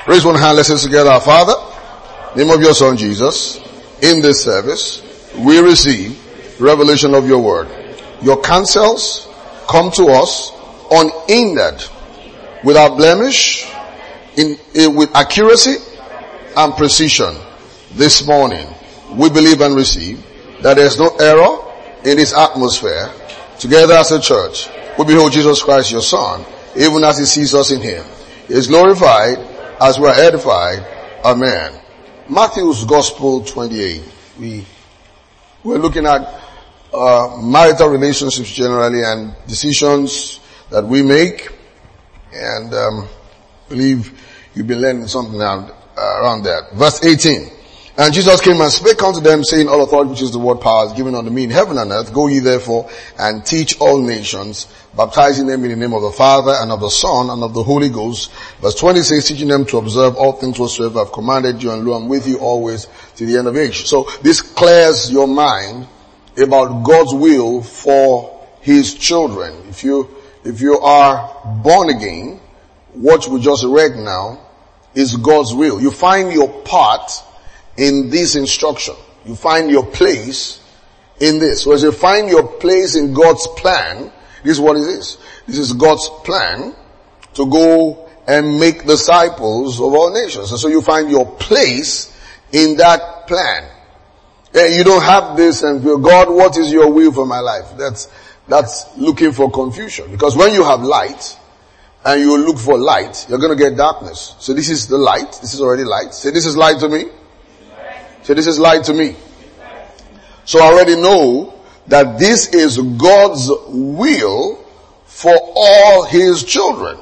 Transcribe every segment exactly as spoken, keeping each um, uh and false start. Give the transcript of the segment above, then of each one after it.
Raise one hand, let's say together. Our Father, name of your Son Jesus, in this service, we receive revelation of your word. Your counsels come to us unhindered, without blemish, in, in with accuracy and precision. This morning, we believe and receive that there is no error in this atmosphere. Together as a church, we behold Jesus Christ, your Son, even as he sees us in him. He is glorified as we are edified. Amen. Matthew's Gospel twenty-eight. We, we're looking at uh, marital relationships generally and decisions that we make. And um, I believe you've been learning something around, uh, around that. Verse eighteen. And Jesus came and spake unto them, saying, all authority which is the word power is given unto me in heaven and earth. Go ye therefore and teach all nations, baptizing them in the name of the Father and of the Son and of the Holy Ghost. Verse twenty-six, teaching them to observe all things whatsoever I have commanded you, and lo, I'm with you always to the end of age. So this clears your mind about God's will for his children. If you, if you are born again, what we just read now is God's will. You find your part in this instruction. You find your place in this. So as you find your place in God's plan, this is what it is. This is God's plan to go and make disciples of all nations. And so you find your place in that plan. And you don't have this and feel, God, what is your will for my life? That's, that's looking for confusion. Because when you have light and you look for light, you're going to get darkness. So this is the light. This is already light. Say, this is light to me. So this is light to me. So I already know that this is God's will for all his children,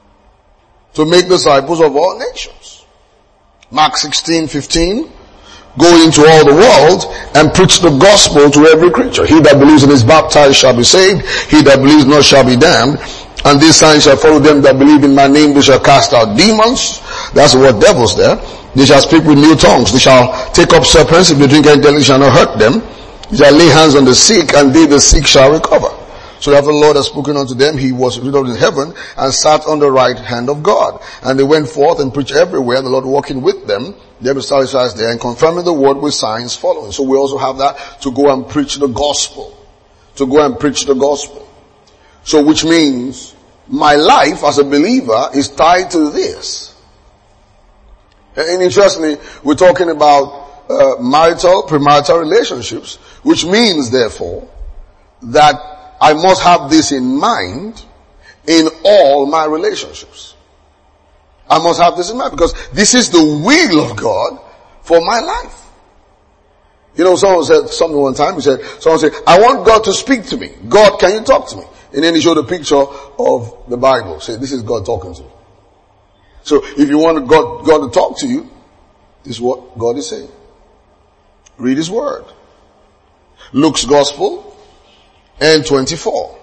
to make disciples of all nations. Mark sixteen fifteen. Go into all the world and preach the gospel to every creature. He that believes and is baptized shall be saved. He that believes not shall be damned. And these signs shall follow them that believe in my name. They shall cast out demons. That's the word devils there. They shall speak with new tongues. They shall take up serpents. If they drink any deadly, shall not hurt them. They shall lay hands on the sick, and they the sick shall recover. So that the Lord has spoken unto them, he was risen up in heaven and sat on the right hand of God. And they went forth and preached everywhere, the Lord walking with them. They were satisfied there and confirming the word with signs following. So we also have that to go and preach the gospel. To go and preach the gospel. So which means my life as a believer is tied to this. And interestingly, we're talking about uh, marital, premarital relationships, which means therefore that I must have this in mind in all my relationships. I must have this in mind because this is the will of God for my life. You know, someone said something one time, he said, someone said, I want God to speak to me. God, can you talk to me? And then he showed a picture of the Bible. Say, this is God talking to you. So if you want God, God to talk to you, this is what God is saying. Read his word. Luke's Gospel and twenty-four.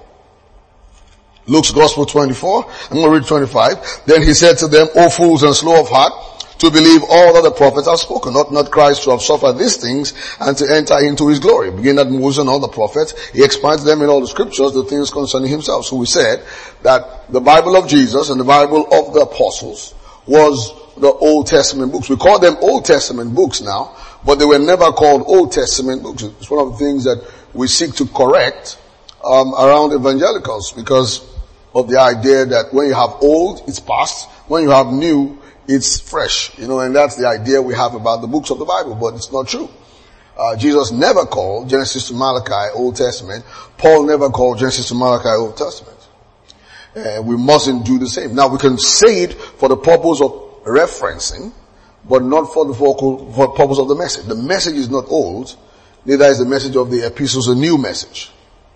Luke's Gospel twenty-four. I'm going to read twenty-five. Then he said to them, O fools and slow of heart, to believe all that the prophets have spoken. Not not Christ to have suffered these things and to enter into his glory. Beginning at Moses and all the prophets, he explained to them in all the scriptures the things concerning himself. So we said that the Bible of Jesus and the Bible of the apostles was the Old Testament books. We call them Old Testament books now, but they were never called Old Testament books. It's one of the things that we seek to correct um, around evangelicals because of the idea that when you have old, it's past. When you have new, it's fresh. You know, and that's the idea we have about the books of the Bible, but it's not true. Uh, Jesus never called Genesis to Malachi Old Testament. Paul never called Genesis to Malachi Old Testament. Uh, we mustn't do the same. Now we can say it for the purpose of referencing, but not for the focal, for purpose of the message. The message is not old, neither is the message of the epistles a new message.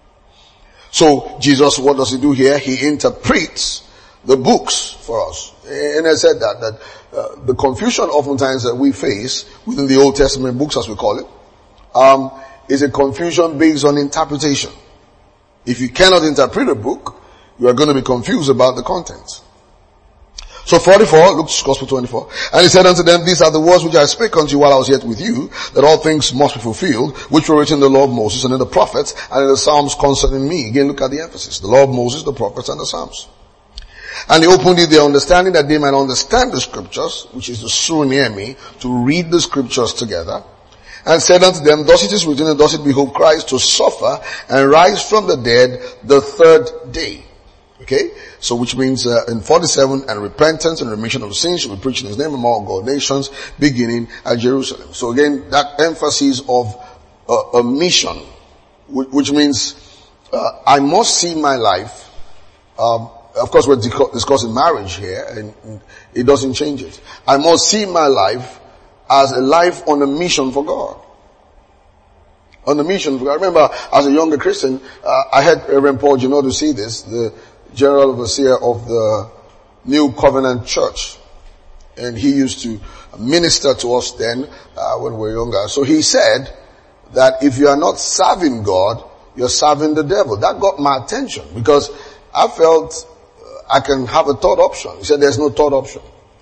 So Jesus, what does he do here? He interprets the books for us. And I said that, that uh, the confusion oftentimes that we face within the Old Testament books, as we call it, um, is a confusion based on interpretation. If you cannot interpret a book, you are going to be confused about the contents. So forty-four, Luke's Gospel twenty-four. And he said unto them, these are the words which I spake unto you while I was yet with you, that all things must be fulfilled, which were written in the law of Moses and in the prophets and in the Psalms concerning me. Again, look at the emphasis. The law of Moses, the prophets, and the Psalms. And he opened it their understanding that they might understand the scriptures, which is to sew near me, to read the scriptures together. And said unto them, thus it is written, and thus it behove Christ to suffer and rise from the dead the third day. Okay? So which means uh, in forty-seven, and repentance and remission of sins shall be preached in his name among all nations, beginning at Jerusalem. So again, that emphasis of uh, a mission, which, which means uh, I must see my life. Um, of course, we're discussing marriage here, and it doesn't change it. I must see my life as a life on a mission for God. On a mission for God. I remember as a younger Christian, uh, I had Reverend Paul Gino to see this, the General Overseer of the New Covenant Church. And he used to minister to us then, uh, when we were younger. So he said that if you are not serving God, you're serving the devil. That got my attention because I felt uh, I can have a third option. He said there's no third option.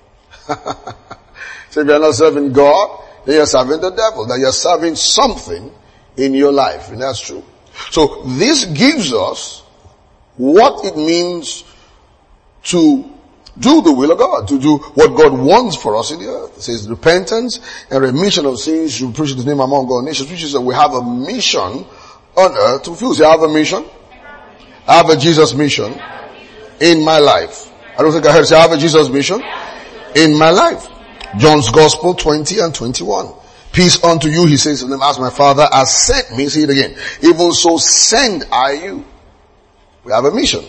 So if you're not serving God, then you're serving the devil. That you're serving something in your life. And that's true. So this gives us what it means to do the will of God, to do what God wants for us in the earth. It says repentance and remission of sins should preach his name among all nations, which is that we have a mission on earth to fulfill. So I have a mission. I have a Jesus mission in my life. I don't think I heard say I have a Jesus mission in my life. John's Gospel twenty and twenty-one. Peace unto you, he says to them, as my Father has sent me. See it again. Even so send I you. We have a mission.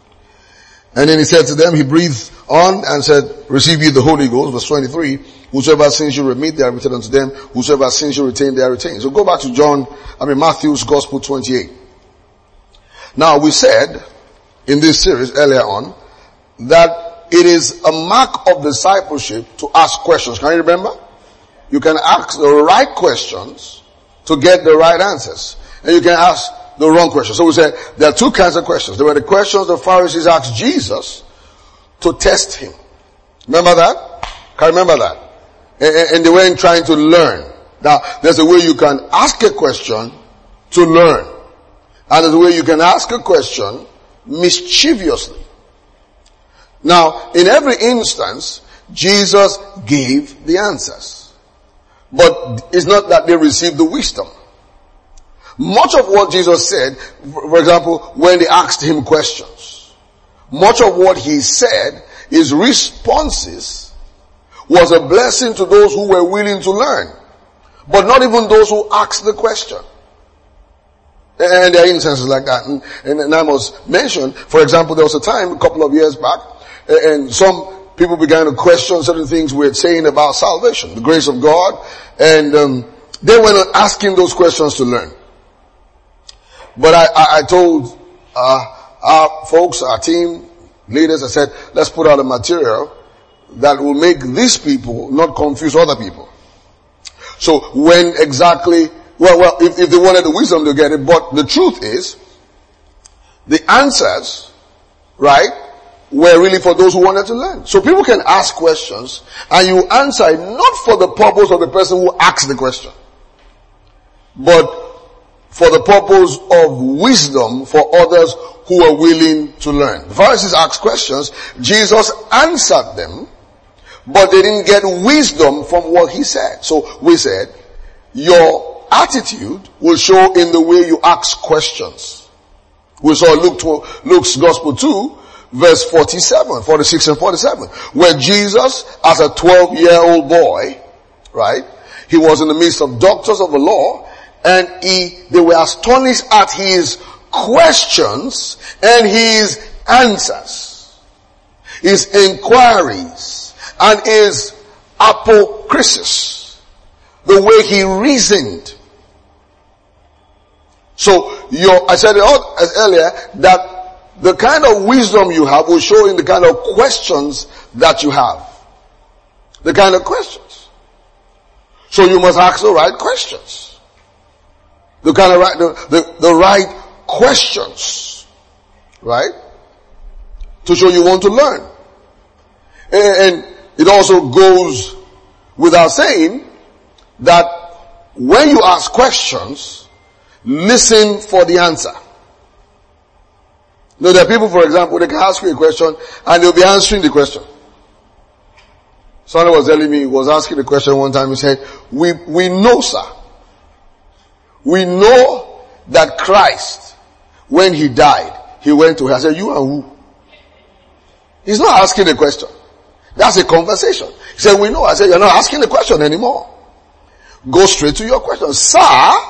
And then he said to them, he breathed on and said, receive ye the Holy Ghost. Verse twenty-three. Whosoever sins you remit, they are remitted unto them. Whosoever sins you retain, they are retained. So go back to John, I mean Matthew's Gospel twenty-eight. Now we said in this series earlier on that it is a mark of discipleship to ask questions. Can you remember? You can ask the right questions to get the right answers. And you can ask the wrong questions. So we said there are two kinds of questions. There were the questions the Pharisees asked Jesus to test him. Remember that? Can you remember that? And, and they weren't trying to learn. Now, there's a way you can ask a question to learn. And there's a way you can ask a question mischievously. Now, in every instance, Jesus gave the answers. But it's not that they received the wisdom. Much of what Jesus said, for example, when they asked him questions, much of what he said, his responses, was a blessing to those who were willing to learn. But not even those who asked the question. And there are instances like that. And, and I must mention, for example, there was a time a couple of years back, and some people began to question certain things we were saying about salvation, the grace of God, and um, they were not asking those questions to learn. But I, I, I told uh, our folks, our team leaders, I said, let's put out a material that will make these people not confuse other people. So when exactly, well, well, if, if they wanted the wisdom to get it, but the truth is, the answers, right, were really for those who wanted to learn. So people can ask questions and you answer it not for the purpose of the person who asked the question, but for the purpose of wisdom for others who are willing to learn. The Pharisees asked questions, Jesus answered them, but they didn't get wisdom from what he said. So we said, your attitude will show in the way you ask questions. We saw Luke, Luke's Gospel two, verse forty-seven, forty-six and forty-seven, where Jesus, as a twelve-year-old boy, right, he was in the midst of doctors of the law, and he, they were astonished at his questions and his answers, his inquiries, and his apokrisis, the way he reasoned. So, your, I said it earlier that the kind of wisdom you have will show in the kind of questions that you have. The kind of questions. So you must ask the right questions. The kind of right, the, the, the right questions. Right? To show you want to learn. And, and it also goes without saying that when you ask questions, listen for the answer. No, there are people, for example, they can ask you a question and they'll be answering the question. Someone was telling me, he was asking the question one time, he said, we, we know, sir. We know that Christ, when he died, he went to hell. I said, you and who? He's not asking the question. That's a conversation. He said, we know. I said, you're not asking the question anymore. Go straight to your question. Sir,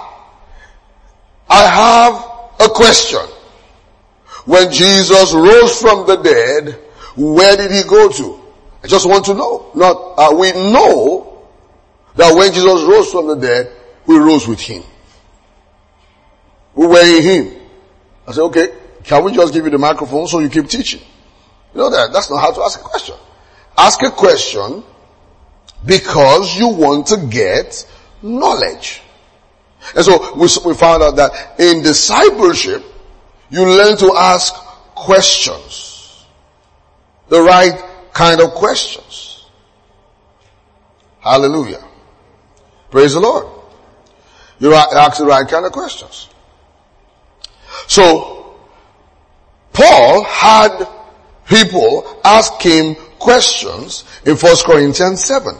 I have a question. When Jesus rose from the dead, where did he go to? I just want to know. Not, uh, we know that when Jesus rose from the dead, we rose with him. We were in him. I said, okay, can we just give you the microphone so you keep teaching? You know that, that's not how to ask a question. Ask a question because you want to get knowledge. And so we, we found out that in discipleship, you learn to ask questions. The right kind of questions. Hallelujah. Praise the Lord. You ask the right kind of questions. So, Paul had people ask him questions in First Corinthians seven.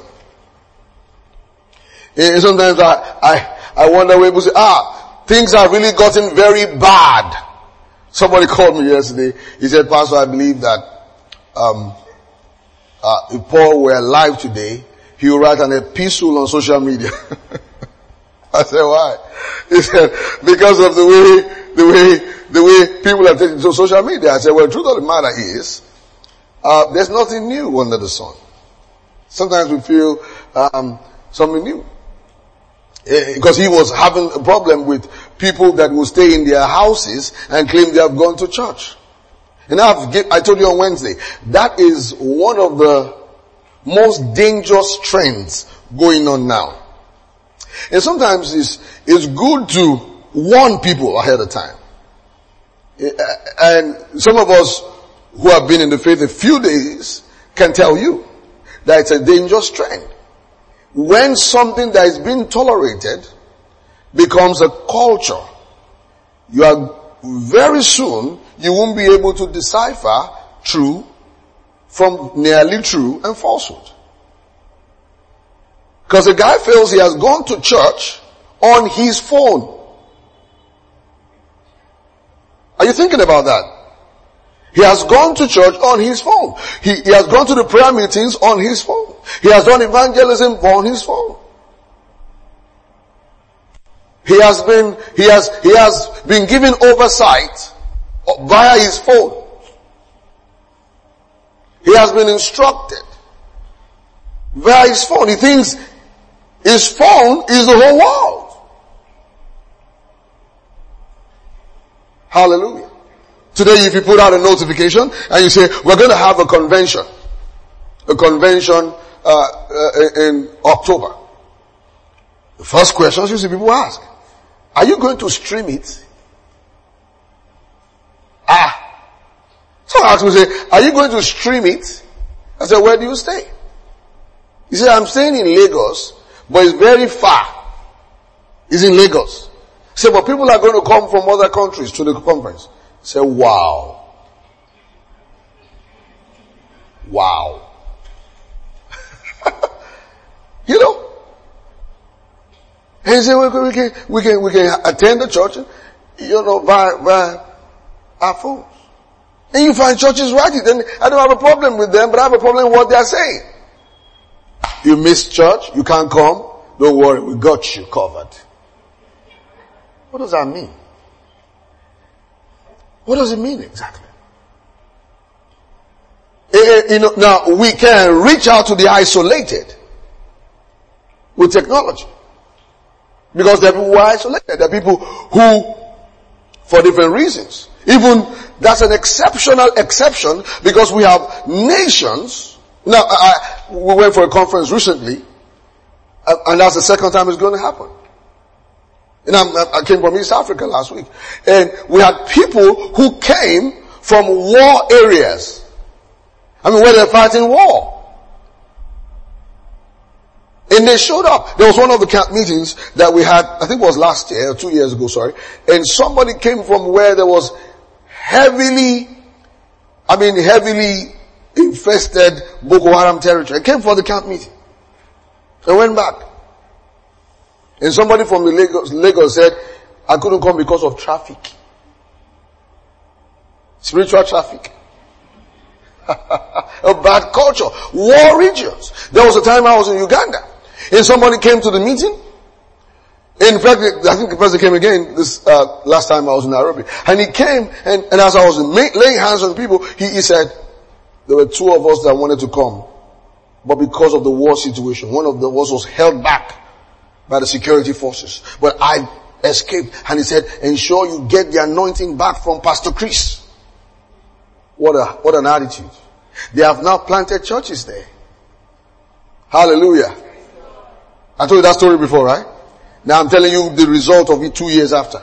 And sometimes I, I, I wonder when people say, ah, things have really gotten very bad. Somebody called me yesterday. He said, Pastor, I believe that, um, uh, if Paul were alive today, he would write an epistle on social media. I said, why? He said, because of the way, the way, the way people are taking to social media. I said, well, the truth of the matter is, uh, there's nothing new under the sun. Sometimes we feel, um, something new. Because he was having a problem with people that will stay in their houses and claim they have gone to church. And I've, I told you on Wednesday, that is one of the most dangerous trends going on now. And sometimes it's, it's good to warn people ahead of time. And some of us who have been in the faith a few days can tell you that it's a dangerous trend. When something that is being tolerated becomes a culture, you are very soon, you won't be able to decipher true from nearly true and falsehood. Because a guy feels he has gone to church on his phone. Are you thinking about that? He has gone to church on his phone. He, he has gone to the prayer meetings on his phone. He has done evangelism on his phone. He has been, he has, he has been given oversight via his phone. He has been instructed via his phone. He thinks his phone is the whole world. Hallelujah. Today if you put out a notification and you say, we're going to have a convention. A convention uh, uh, in October. The first questions you see people ask, are you going to stream it? Ah. Someone asked me, say, are you going to stream it? I said, where do you stay? He said, I'm staying in Lagos, but it's very far. It's in Lagos. He said, but people are going to come from other countries to the conference. I said, wow. Wow. You know? And he said, we can, we can, we can, we can attend the church, you know, by, by our phones. And you find churches writing, then I don't have a problem with them, but I have a problem with what they are saying. You miss church, you can't come, don't worry, we got you covered. What does that mean? What does it mean exactly? You know, now we can reach out to the isolated with technology. Because there are people who are isolated. There are people who, for different reasons, even that's an exceptional exception because we have nations. Now, I, we went for a conference recently, and that's the second time it's going to happen. And I'm, I came from East Africa last week, and we had people who came from war areas. I mean, where they're fighting war. And they showed up. There was one of the camp meetings that we had, I think it was last year, or two years ago, sorry. And somebody came from where there was heavily, I mean heavily infested Boko Haram territory. I came for the camp meeting. I went back. And somebody from the Lagos, Lagos said, I couldn't come because of traffic. Spiritual traffic. A bad culture. War regions. There was a time I was in Uganda. And somebody came to the meeting. In fact, I think the person came again this uh, last time I was in Nairobi. And he came, and, and as I was laying hands on people, he, he said, there were two of us that wanted to come. But because of the war situation, one of the us was held back by the security forces. But I escaped. And he said, ensure you get the anointing back from Pastor Chris. What a, what an attitude. They have now planted churches there. Hallelujah. I told you that story before, right? Now I'm telling you the result of it two years after.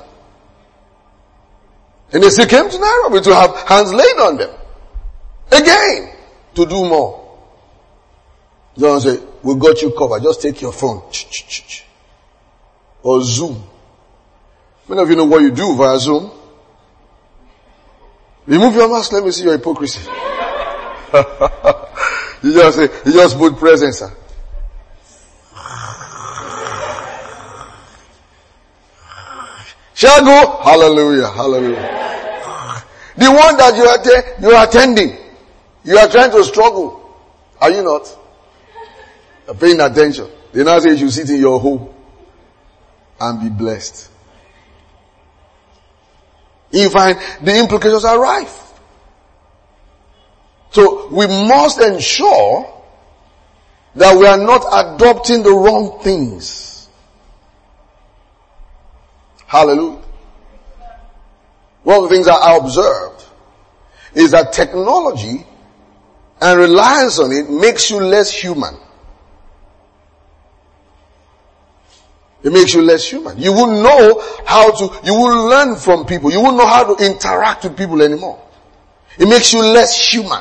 And they still came to Nairobi to have hands laid on them. Again, to do more. Don't say, we got you covered. Just take your phone. Or Zoom. Many of you know what you do via Zoom. Remove your mask, let me see your hypocrisy. you just say, you just put presence. Huh? Shall I go? Hallelujah, hallelujah. The one that you are, te- you are attending, you are trying to struggle. Are you not? You're paying attention. They now say you should sit in your home and be blessed. You find the implications are rife. So we must ensure that we are not adopting the wrong things. Hallelujah. One of the things that I observed is that technology and reliance on it makes you less human. It makes you less human. You won't know how to, you won't learn from people. You won't know how to interact with people anymore. It makes you less human.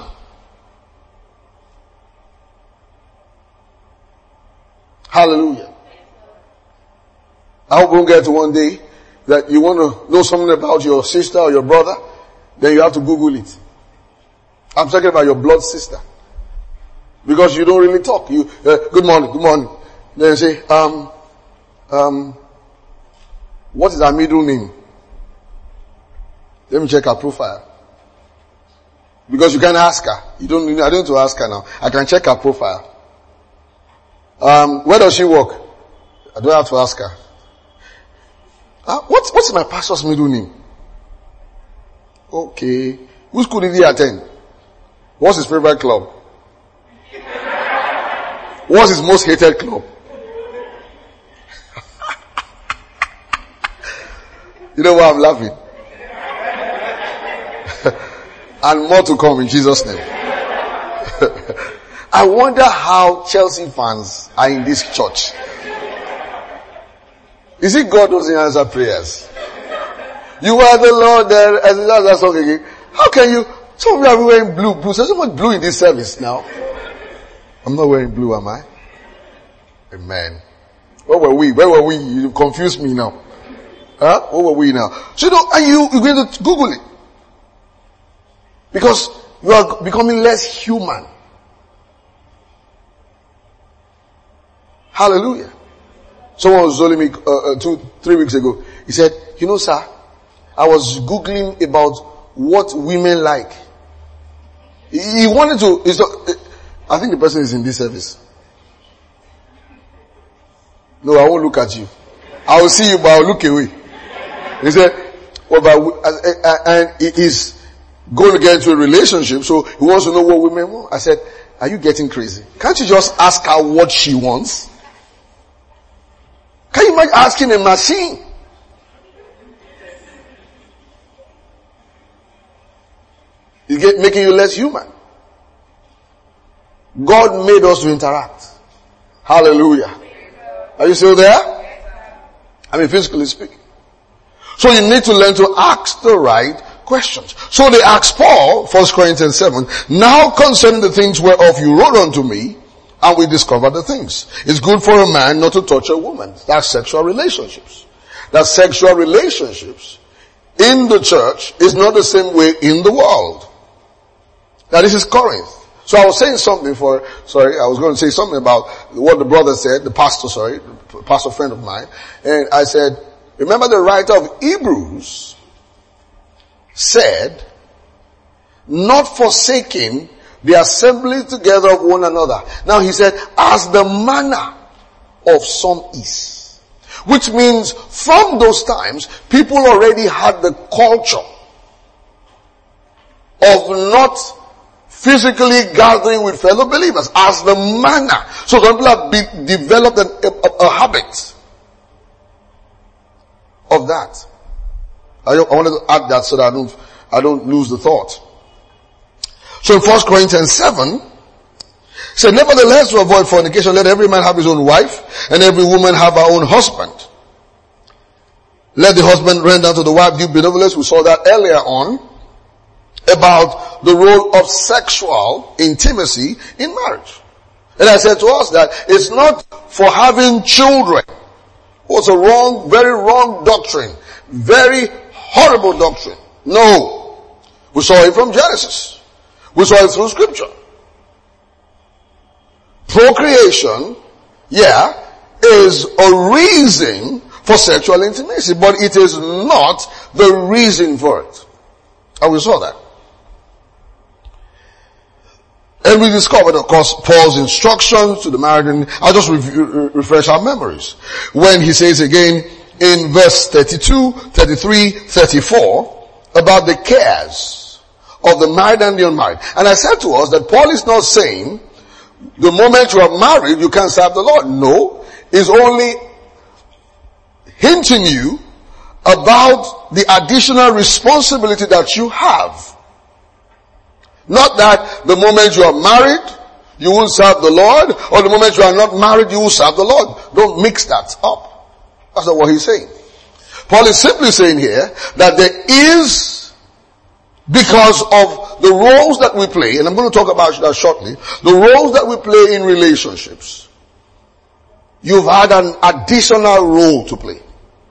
Hallelujah. I hope we'll get to one day that you want to know something about your sister or your brother, then you have to Google it. I'm talking about your blood sister. Because you don't really talk. You, uh, good morning, good morning. Then you say, um, Um, what is her middle name? Let me check her profile. Because you can ask her. You don't, I don't need to ask her now. I can check her profile. Um, where does she work? I don't have to ask her. Uh, what's, what's my pastor's middle name? Okay. Which school did he attend? What's his favorite club? What's his most hated club? You know why I'm laughing? And more to come in Jesus' name. I wonder how Chelsea fans are in this church. Is it God doesn't answer prayers? You are the Lord there, and that's song again. How can you, some of you are wearing blue, blue. There's so much blue in this service now. I'm not wearing blue, am I? Amen. Where were we? Where were we? You confused me now. Huh? What were we now? So you know, and you, you're going to Google it. Because you are becoming less human. Hallelujah. Someone was telling me uh, uh, two, three weeks ago. He said, you know, sir, I was Googling about what women like. He, he wanted to, he's not, I think the person is in this service. No, I won't look at you. I will see you, but I'll look away. He said, well, but, and he is going to get into a relationship, so he wants to know what women want. I said, are you getting crazy? Can't you just ask her what she wants? Can you imagine asking a machine? It's get, making you less human. God made us to interact. Hallelujah. Are you still there? I mean, physically speaking. So you need to learn to ask the right questions. So they asked Paul, First Corinthians seven, now concerning the things whereof you wrote unto me, and we discovered the things. It's good for a man not to touch a woman. That's sexual relationships. That's sexual relationships in the church is not the same way in the world. Now this is Corinth. So I was saying something for, sorry, I was going to say something about what the brother said, the pastor, sorry, the pastor friend of mine. And I said, remember the writer of Hebrews said, not forsaking the assembly together of one another. Now he said, as the manner of some is. Which means from those times, people already had the culture of not physically gathering with fellow believers as the manner. So some people have be, developed an, a, a habit of that. I, I wanted to add that so that I don't, I don't lose the thought. So in First Corinthians seven, said, nevertheless, to avoid fornication, let every man have his own wife, and every woman have her own husband. Let the husband render unto the wife due benevolence. We saw that earlier on about the role of sexual intimacy in marriage. And I said to us that it's not for having children. It's a wrong, very wrong doctrine. Very horrible doctrine. No. We saw it from Genesis. We saw it through scripture. Procreation, yeah, is a reason for sexual intimacy, but it is not the reason for it. And we saw that. And we discovered, of course, Paul's instructions to the married, and I'll just re- refresh our memories. When he says again in verse thirty-two, thirty-three, thirty-four, about the cares of the married and the unmarried. And I said to us that Paul is not saying the moment you are married, you can't serve the Lord. No, he's only hinting you about the additional responsibility that you have. Not that the moment you are married, you will serve the Lord, or the moment you are not married, you will serve the Lord. Don't mix that up. That's not what he's saying. Paul is simply saying here that there is, because of the roles that we play, and I'm going to talk about that shortly, the roles that we play in relationships, you've had an additional role to play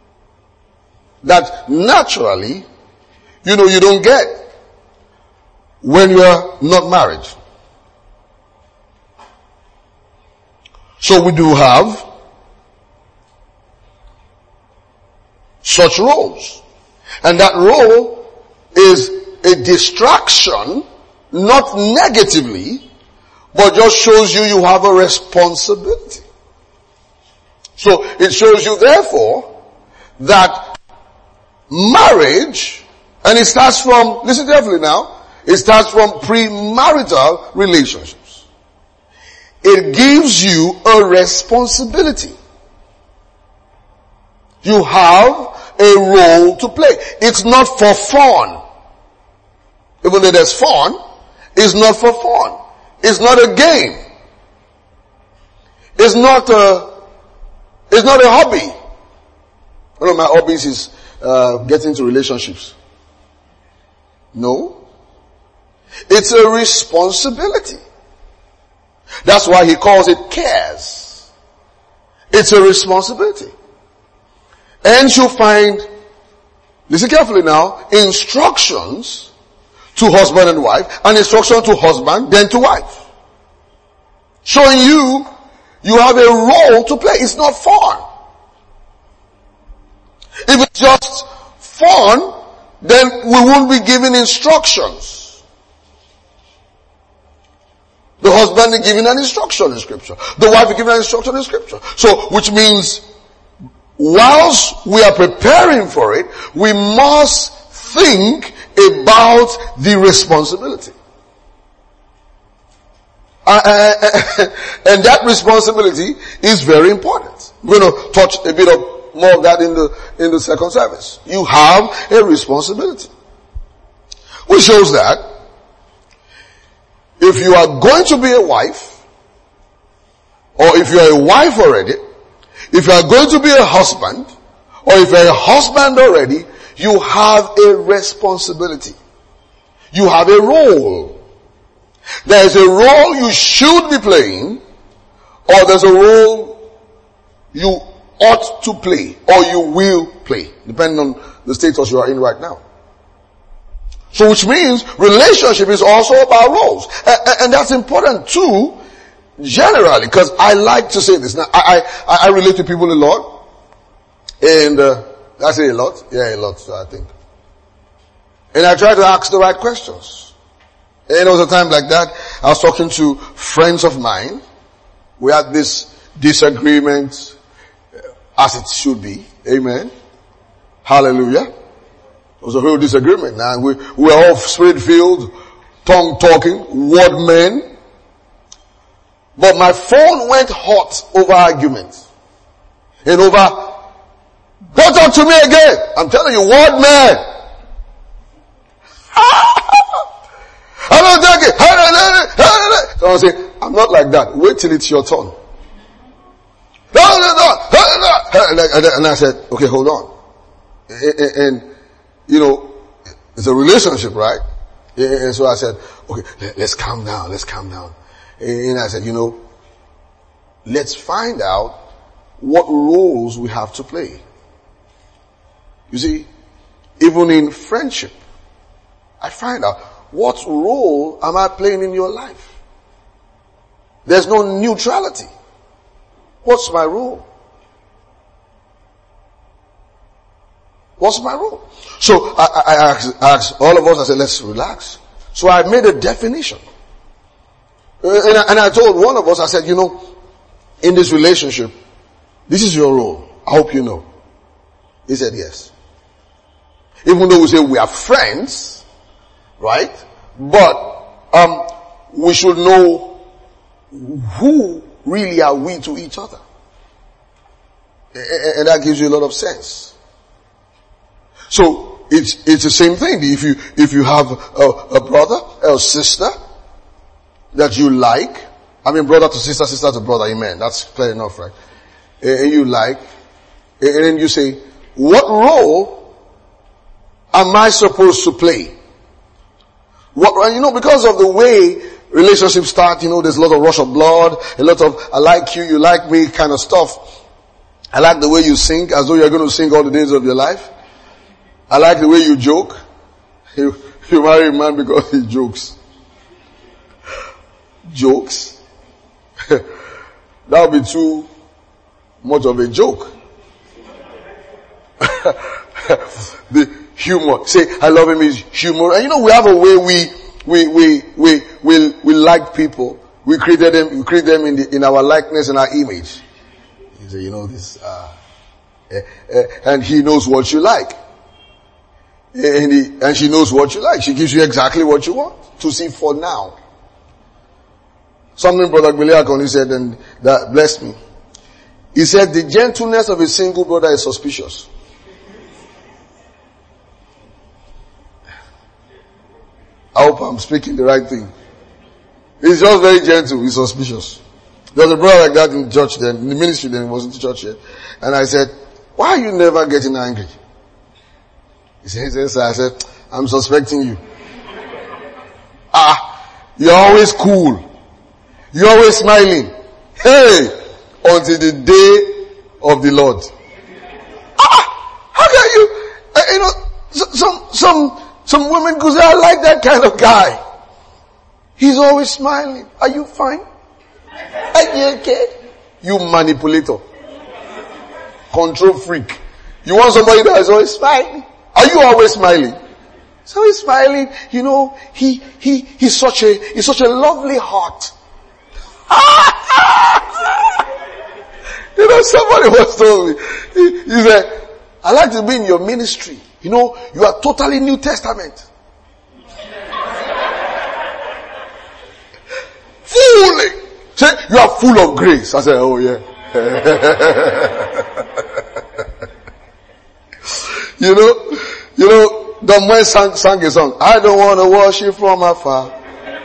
that naturally, you know, you don't get when you are not married. So we do have such roles. And that role is a distraction, not negatively, but just shows you you have a responsibility. So it shows you therefore that marriage, and it starts from, listen carefully now, it starts from premarital relationships. It gives you a responsibility. You have a role to play. It's not for fun. Even though there's fun, it's not for fun. It's not a game. It's not a, it's not a hobby. One of my hobbies is uh, getting into relationships. No. It's a responsibility. That's why he calls it cares. It's a responsibility. And you'll find, listen carefully now, instructions to husband and wife, and instruction to husband, then to wife. Showing you, you have a role to play. It's not fun. If it's just fun, then we won't be giving instructions. The husband is giving an instruction in scripture. The wife is giving an instruction in scripture. So, which means, whilst we are preparing for it, we must think about the responsibility. Uh, uh, and that responsibility is very important. We're going to touch a bit of more of that in the, in the second service. You have a responsibility. Which shows that if you are going to be a wife, or if you are a wife already, if you are going to be a husband, or if you are a husband already, you have a responsibility. You have a role. There is a role you should be playing, or there's a role you ought to play or you will play, depending on the status you are in right now. So which means relationship is also about roles. And, and that's important too, generally, because I like to say this. Now, I, I, I relate to people a lot. And, uh, I say a lot? Yeah, a lot, I think. And I try to ask the right questions. And there was a time like that, I was talking to friends of mine. We had this disagreement, as it should be. Amen. Hallelujah. It was a real disagreement. Now we, we were all spirit-filled, tongue-talking, word men. But my phone went hot over arguments. And over, don't talk to me again. I'm telling you, word man. I don't take it. So I say, I'm not like that. Wait till it's your turn. And I said, okay, hold on. And, you know, it's a relationship, right? And so I said, okay, let's calm down, let's calm down. And I said, you know, let's find out what roles we have to play. You see, even in friendship, I find out what role am I playing in your life? There's no neutrality. What's my role? What's my role? So I, I asked, asked all of us, I said, let's relax. So I made a definition. And I, and I told one of us, I said, you know, in this relationship, this is your role. I hope you know. He said yes. Even though we say we are friends, right? But, um, we should know who really are we to each other. And that gives you a lot of sense. So, it's, it's the same thing. If you, if you have a, a brother, a sister that you like, I mean brother to sister, sister to brother, amen. That's clear enough, right? And you like, and then you say, what role am I supposed to play? What, you know, because of the way relationships start, you know, there's a lot of rush of blood, a lot of I like you, you like me kind of stuff. I like the way you sing, as though you're going to sing all the days of your life. I like the way you joke. You, you marry a man because he jokes. Jokes. That would be too much of a joke. The humor. Say, I love him is humor. And you know, we have a way we, we, we, we, we, we like people. We created them, we create them in the, in our likeness and our image. You say, you know, this, uh, eh, eh, and he knows what you like. And he, and she knows what you like. She gives you exactly what you want to see for now. Something Brother Biliakon said, and that blessed me. He said, the gentleness of a single brother is suspicious. I hope I'm speaking the right thing. He's just very gentle. He's suspicious. There was a brother like that in church then, in the ministry then, he wasn't in church yet. And I said, why are you never getting angry? He said, yes, I said, I'm suspecting you. Ah, you're always cool. You're always smiling. Hey, until the day of the Lord. Ah, how can you, uh, you know, some, some, some women go say, I like that kind of guy. He's always smiling. Are you fine? Are you okay? You manipulator. Control freak. You want somebody that is always smiling? Are you always smiling? So he's smiling, you know, he, he, he's such a, he's such a lovely heart. You know, somebody once told me, he, he said, I like to be in your ministry. You know, you are totally New Testament. Fully. Say, you are full of grace. I said, oh yeah. You know, you know, the man sang, sang a song. I don't want to worship from afar.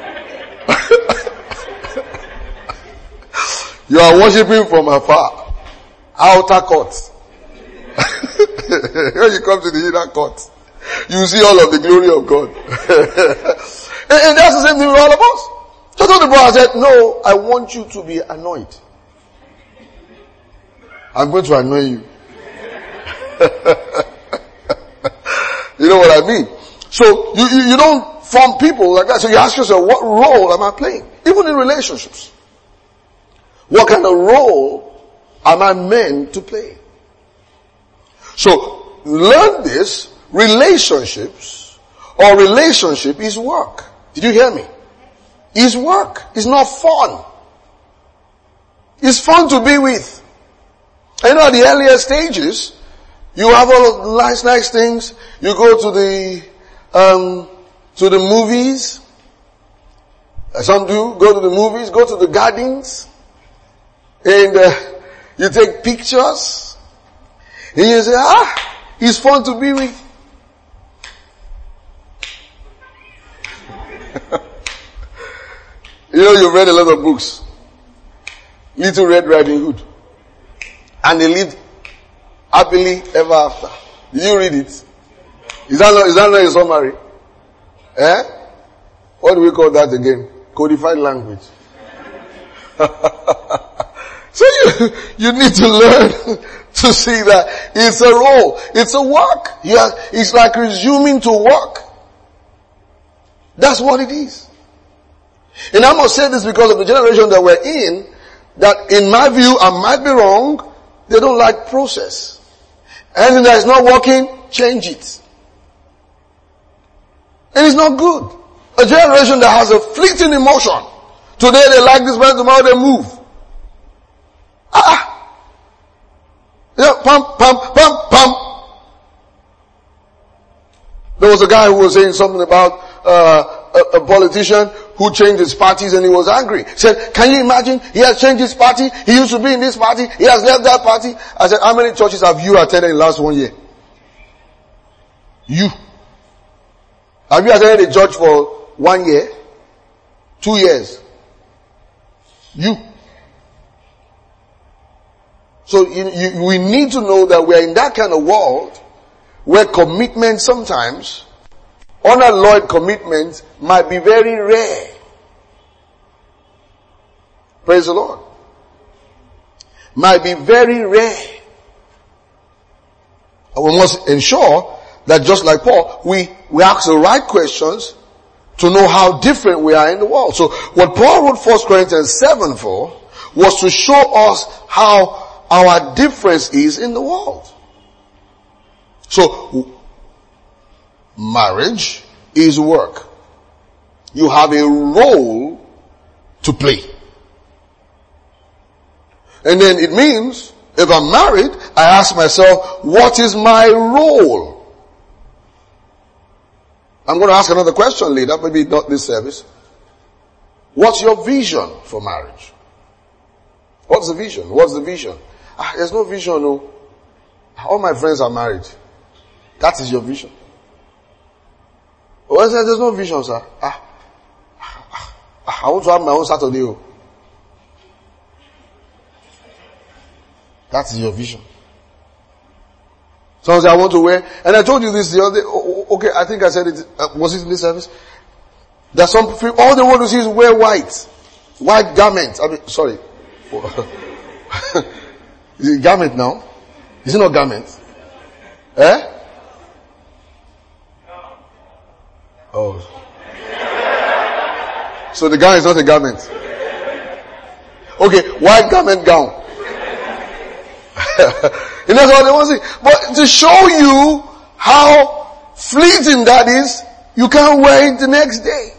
You are worshiping from afar. Outer court. When you come to the inner court, you see all of the glory of God. and, and that's the same thing with all of us. So I told the brother, I said, no, I want you to be annoyed. I'm going to annoy you. You know what I mean? So you, you, you don't form people like that. So you ask yourself, what role am I playing? Even in relationships. What kind of role am I meant to play? So learn this. Relationships or relationship is work. Did you hear me? It's work. It's not fun. It's fun to be with. You know, at the earlier stages, you have all of nice, nice things. You go to the, um, to the movies. Some do go to the movies, go to the gardens, and uh, you take pictures. And you say, ah, it's fun to be with. You know, you've read a lot of books. Little Red Riding Hood. And they lived happily ever after. Did you read it? Is that not, is that not a summary? Eh? What do we call that again? Codified language. So you, you need to learn to see that it's a role. It's a work. You are, it's like resuming to work. That's what it is. And I must say this because of the generation that we're in, that in my view, I might be wrong, they don't like process. Anything that is not working, change it. And it's not good. A generation that has a fleeting emotion. Today they like this person, tomorrow they move. Ah! Yeah, pump, pump, pump, pump. There was a guy who was saying something about uh a, a politician who changed his parties and he was angry. He said, can you imagine? He has changed his party. He used to be in this party. He has left that party. I said, how many churches have you attended in the last one year? You. Have you attended a church for one year? Two years? You. So you, you, we need to know that we're in that kind of world where commitment sometimes, unalloyed commitment, might be very rare. Praise the Lord. Might be very rare. And we must ensure that just like Paul, we, we ask the right questions to know how different we are in the world. So what Paul wrote First Corinthians seven for was to show us how our difference is in the world. So, marriage is work. You have a role to play. And then it means, if I'm married, I ask myself, what is my role? I'm going to ask another question later, maybe not this service. What's your vision for marriage? What's the vision? What's the vision? Ah, there's no vision, no. All my friends are married. That is your vision. Oh, I said, there's no vision, sir. Ah, ah, ah, I want to have my own Saturday. Oh. That is your vision. Someone said, I want to wear, and I told you this the other day. Oh, okay, I think I said it. Uh, was it in this service? That some people, all they want to see is wear white. White garments. I mean, sorry. Is it garment now? Is it not garment? Eh? Oh. So the gown is not a garment. Okay, white garment gown. And that's all they want to see. But to show you how fleeting that is, you can't wear it the next day.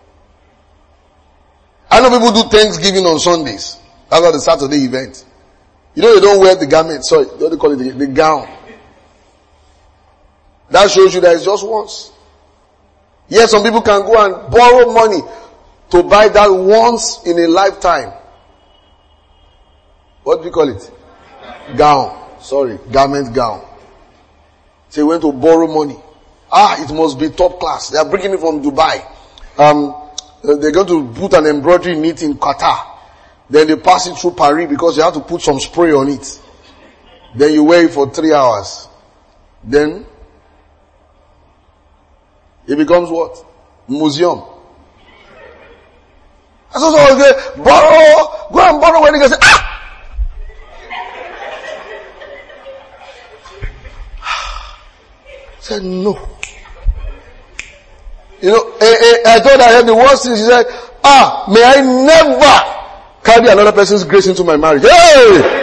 I know people do Thanksgiving on Sundays. After the Saturday event. You know they don't wear the garment. Sorry, what do they call it? The, the gown. That shows you that it's just once. Yes, some people can go and borrow money to buy that once in a lifetime. What do you call it? Gown. Sorry, garment gown. So he went to borrow money. Ah, it must be top class. They are bringing it from Dubai. Um, they're going to put an embroidery knit in Qatar. Then they pass it through Paris because you have to put some spray on it. Then you wear it for three hours. Then it becomes what? Museum. I saw someone say, borrow, go and borrow when you say, ah! said, no. You know, I, I, I thought I had the worst thing. She said, ah, may I never carry another person's grace into my marriage. Hey!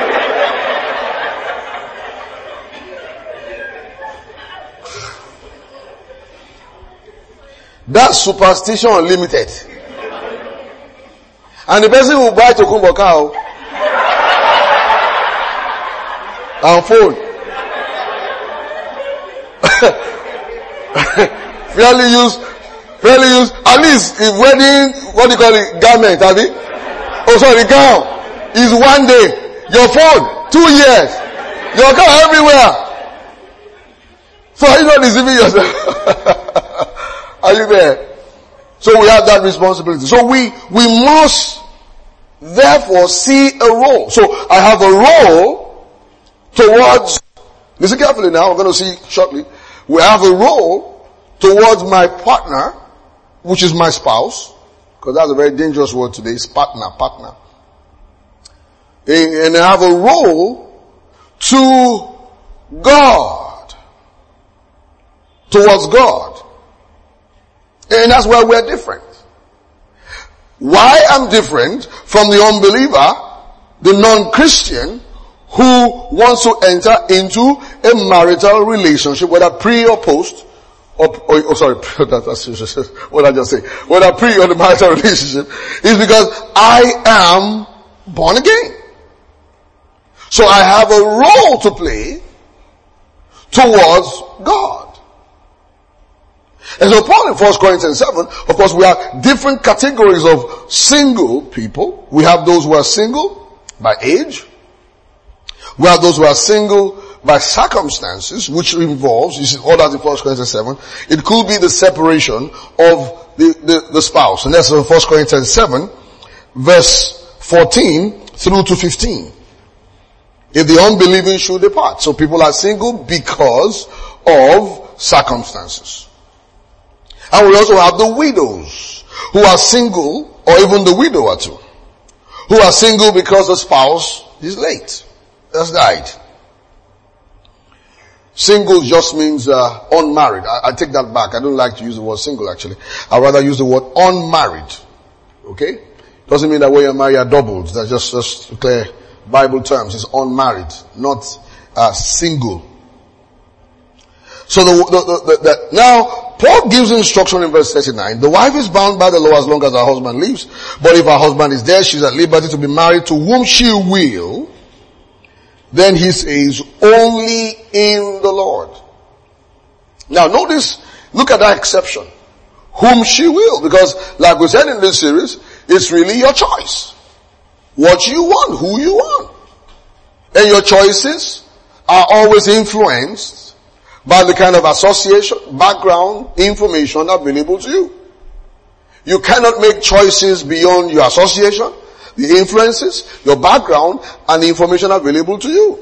That's superstition unlimited. And the person who buy Tokumbo cow and phone fairly use, fairly use, at least if wedding, what do you call it, garment, have you? Oh sorry, gown is one day. Your phone, two years. Your car everywhere. So are you not deceiving yourself? Are you there? So we have that responsibility. So we, we must therefore see a role. So I have a role towards, listen carefully now, I'm going to see shortly. We have a role towards my partner, which is my spouse, because that's a very dangerous word today, it's partner, partner. And I have a role to God, towards God. And that's where we're different. Why I'm different from the unbeliever, the non-Christian, who wants to enter into a marital relationship, whether pre or post, or, or, oh sorry, that's, that's, what did I just say? Whether pre or the marital relationship, is because I am born again. So I have a role to play towards God. And so Paul in First Corinthians seven, of course we have different categories of single people. We have those who are single by age. We have those who are single by circumstances, which involves, you see all that in First Corinthians seven, it could be the separation of the, the, the spouse. And that's in First Corinthians seven, verse fourteen through to fifteen. If the unbelieving should depart. So people are single because of circumstances. And we also have the widows who are single, or even the widower too, who are single because the spouse is late, has died. Single just means uh, unmarried. I, I take that back. I don't like to use the word single actually. I'd rather use the word unmarried. Okay? Doesn't mean that when you're married you're doubled. That's just, just clear Bible terms. It's unmarried, not uh, single. So the, the, the, the, now, Paul gives instruction in verse thirty-nine. The wife is bound by the law as long as her husband lives. But if her husband is dead, she's at liberty to be married to whom she will. Then he says, only in the Lord. Now notice, look at that exception. Whom she will. Because like we said in this series, it's really your choice. What you want, who you want. And your choices are always influenced by the kind of association, background, information available to you. You cannot make choices beyond your association, the influences, your background, and the information available to you.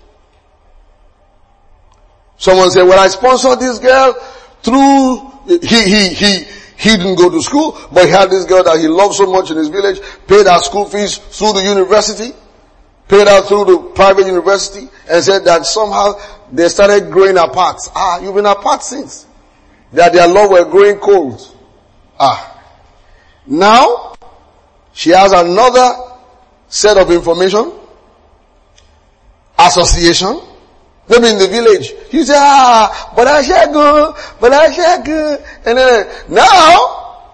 Someone said, well, I sponsored this girl through, he, he, he, he didn't go to school, but he had this girl that he loved so much in his village, paid her school fees through the university, paid her through the private university, and said that somehow they started growing apart. Ah, you've been apart since. That their love were growing cold. Ah. Now, she has another set of information, association, maybe in the village. You say, ah, but I shall go, but I shall go. And then, now,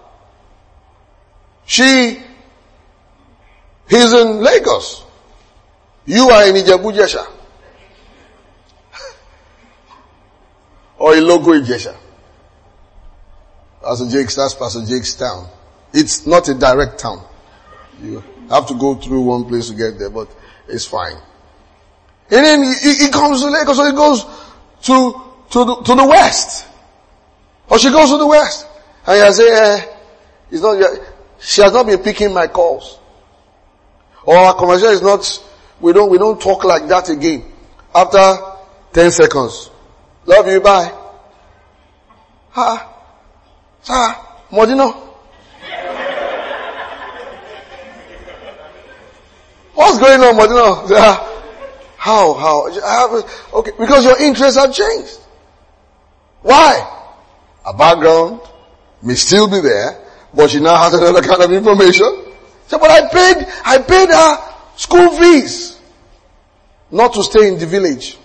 she, he's in Lagos. You are in Ijebu-Jesha. Or Ilogo Ijesha. Pastor Jake's, that's Pastor Jake's town. It's not a direct town. You have to go through one place to get there, but it's fine. And then he, he comes to Lagos, so he goes to, to the, to the west. Or she goes to the west. And I say, eh, it's not, she has not been picking my calls. Or our conversation is not, we don't, we don't talk like that again. After ten seconds. Love you, bye. Ha. Ha. Modino. What's going on, Modino? How, how? I have, okay, because your interests have changed. Why? Her background may still be there, but she now has another kind of information. So, but I paid, I paid her school fees not to stay in the village.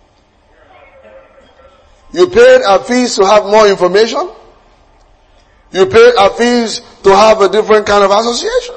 You paid her fees to have more information. You paid her fees to have a different kind of association.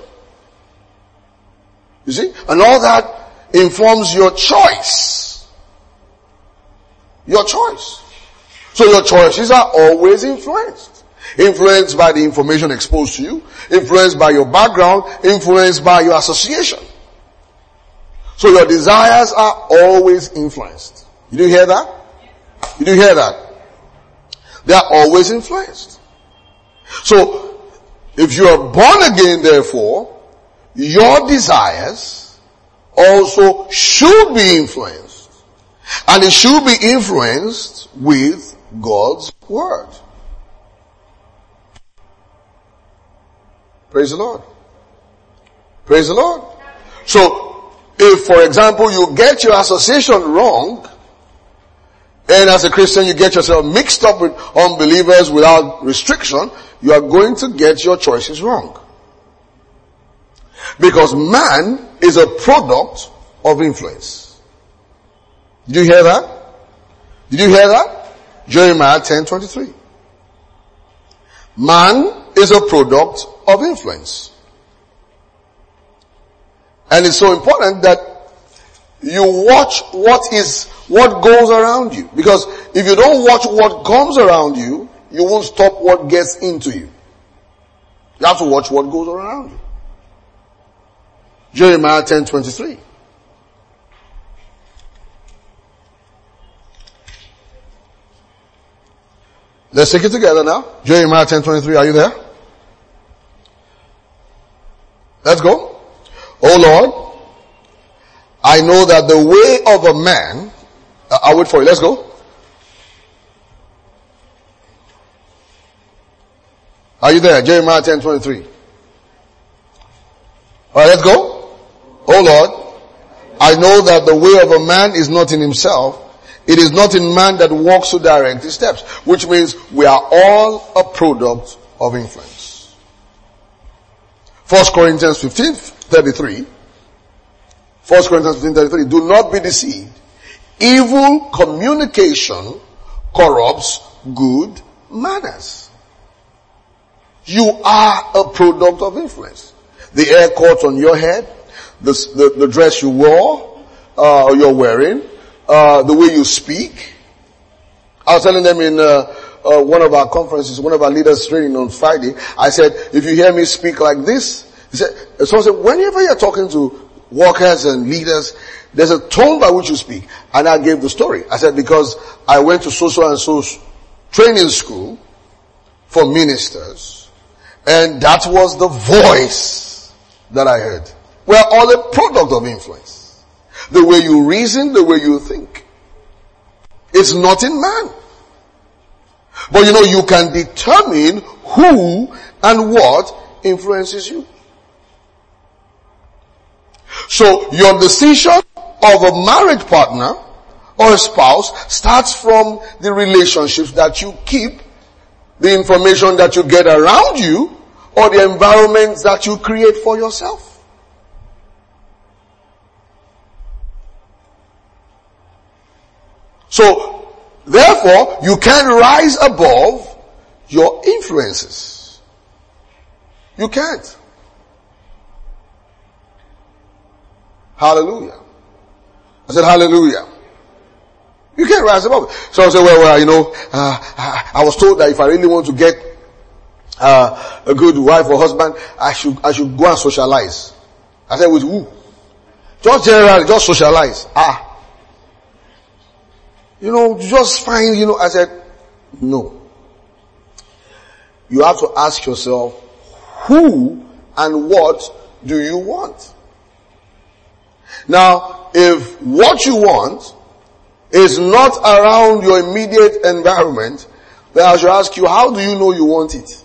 You see? And all that informs your choice. Your choice. So your choices are always influenced. Influenced by the information exposed to you, influenced by your background, influenced by your association. So your desires are always influenced. Did you hear that? Did you hear that? They are always influenced. So, if you are born again, therefore, your desires also should be influenced. And it should be influenced with God's Word. Praise the Lord. Praise the Lord. So, if for example you get your association wrong, and as a Christian you get yourself mixed up with unbelievers without restriction, you are going to get your choices wrong. Because man is a product of influence. Did you hear that? Did you hear that? Jeremiah ten twenty-three. Man is a product of influence. And it's so important that you watch what is, what goes around you. Because if you don't watch what comes around you, you won't stop what gets into you. You have to watch what goes around you. Jeremiah ten twenty-three. Let's take it together now. Jeremiah ten twenty-three, are you there? Let's go. Oh Lord, I know that the way of a man, uh, I'll wait for you, let's go. Are you there? Jeremiah ten twenty-three. Alright, let's go. Oh Lord, I know that the way of a man is not in himself. It is not in man that walks to direct his steps. Which means we are all a product of influence. First Corinthians fifteen thirty-three. First Corinthians fifteen thirty-three. Do not be deceived. Evil communication corrupts good manners. You are a product of influence. The haircut on your head, the, the, the dress you wore, uh, you're wearing, uh, the way you speak. I was telling them in, uh, uh, one of our conferences, one of our leaders training on Friday, I said, if you hear me speak like this, he said, someone said, whenever you're talking to workers and leaders, there's a tone by which you speak. And I gave the story. I said, because I went to so-so and so training school for ministers, and that was the voice that I heard. We're all a product of influence. The way you reason, the way you think. It's not in man. But you know, you can determine who and what influences you. So your decision of a marriage partner or a spouse starts from the relationships that you keep, the information that you get around you, or the environment that you create for yourself. So, therefore, you can't rise above your influences. You can't. Hallelujah. I said hallelujah. You can't rise above it. So I say, well, well, you know, uh, I, I was told that if I really want to get uh, a good wife or husband, I should, I should go and socialize. I said, with who? Just generally, just socialize. Ah. You know, just find, you know, I said, no. You have to ask yourself, who and what do you want? Now, if what you want is not around your immediate environment, then I should ask you, how do you know you want it?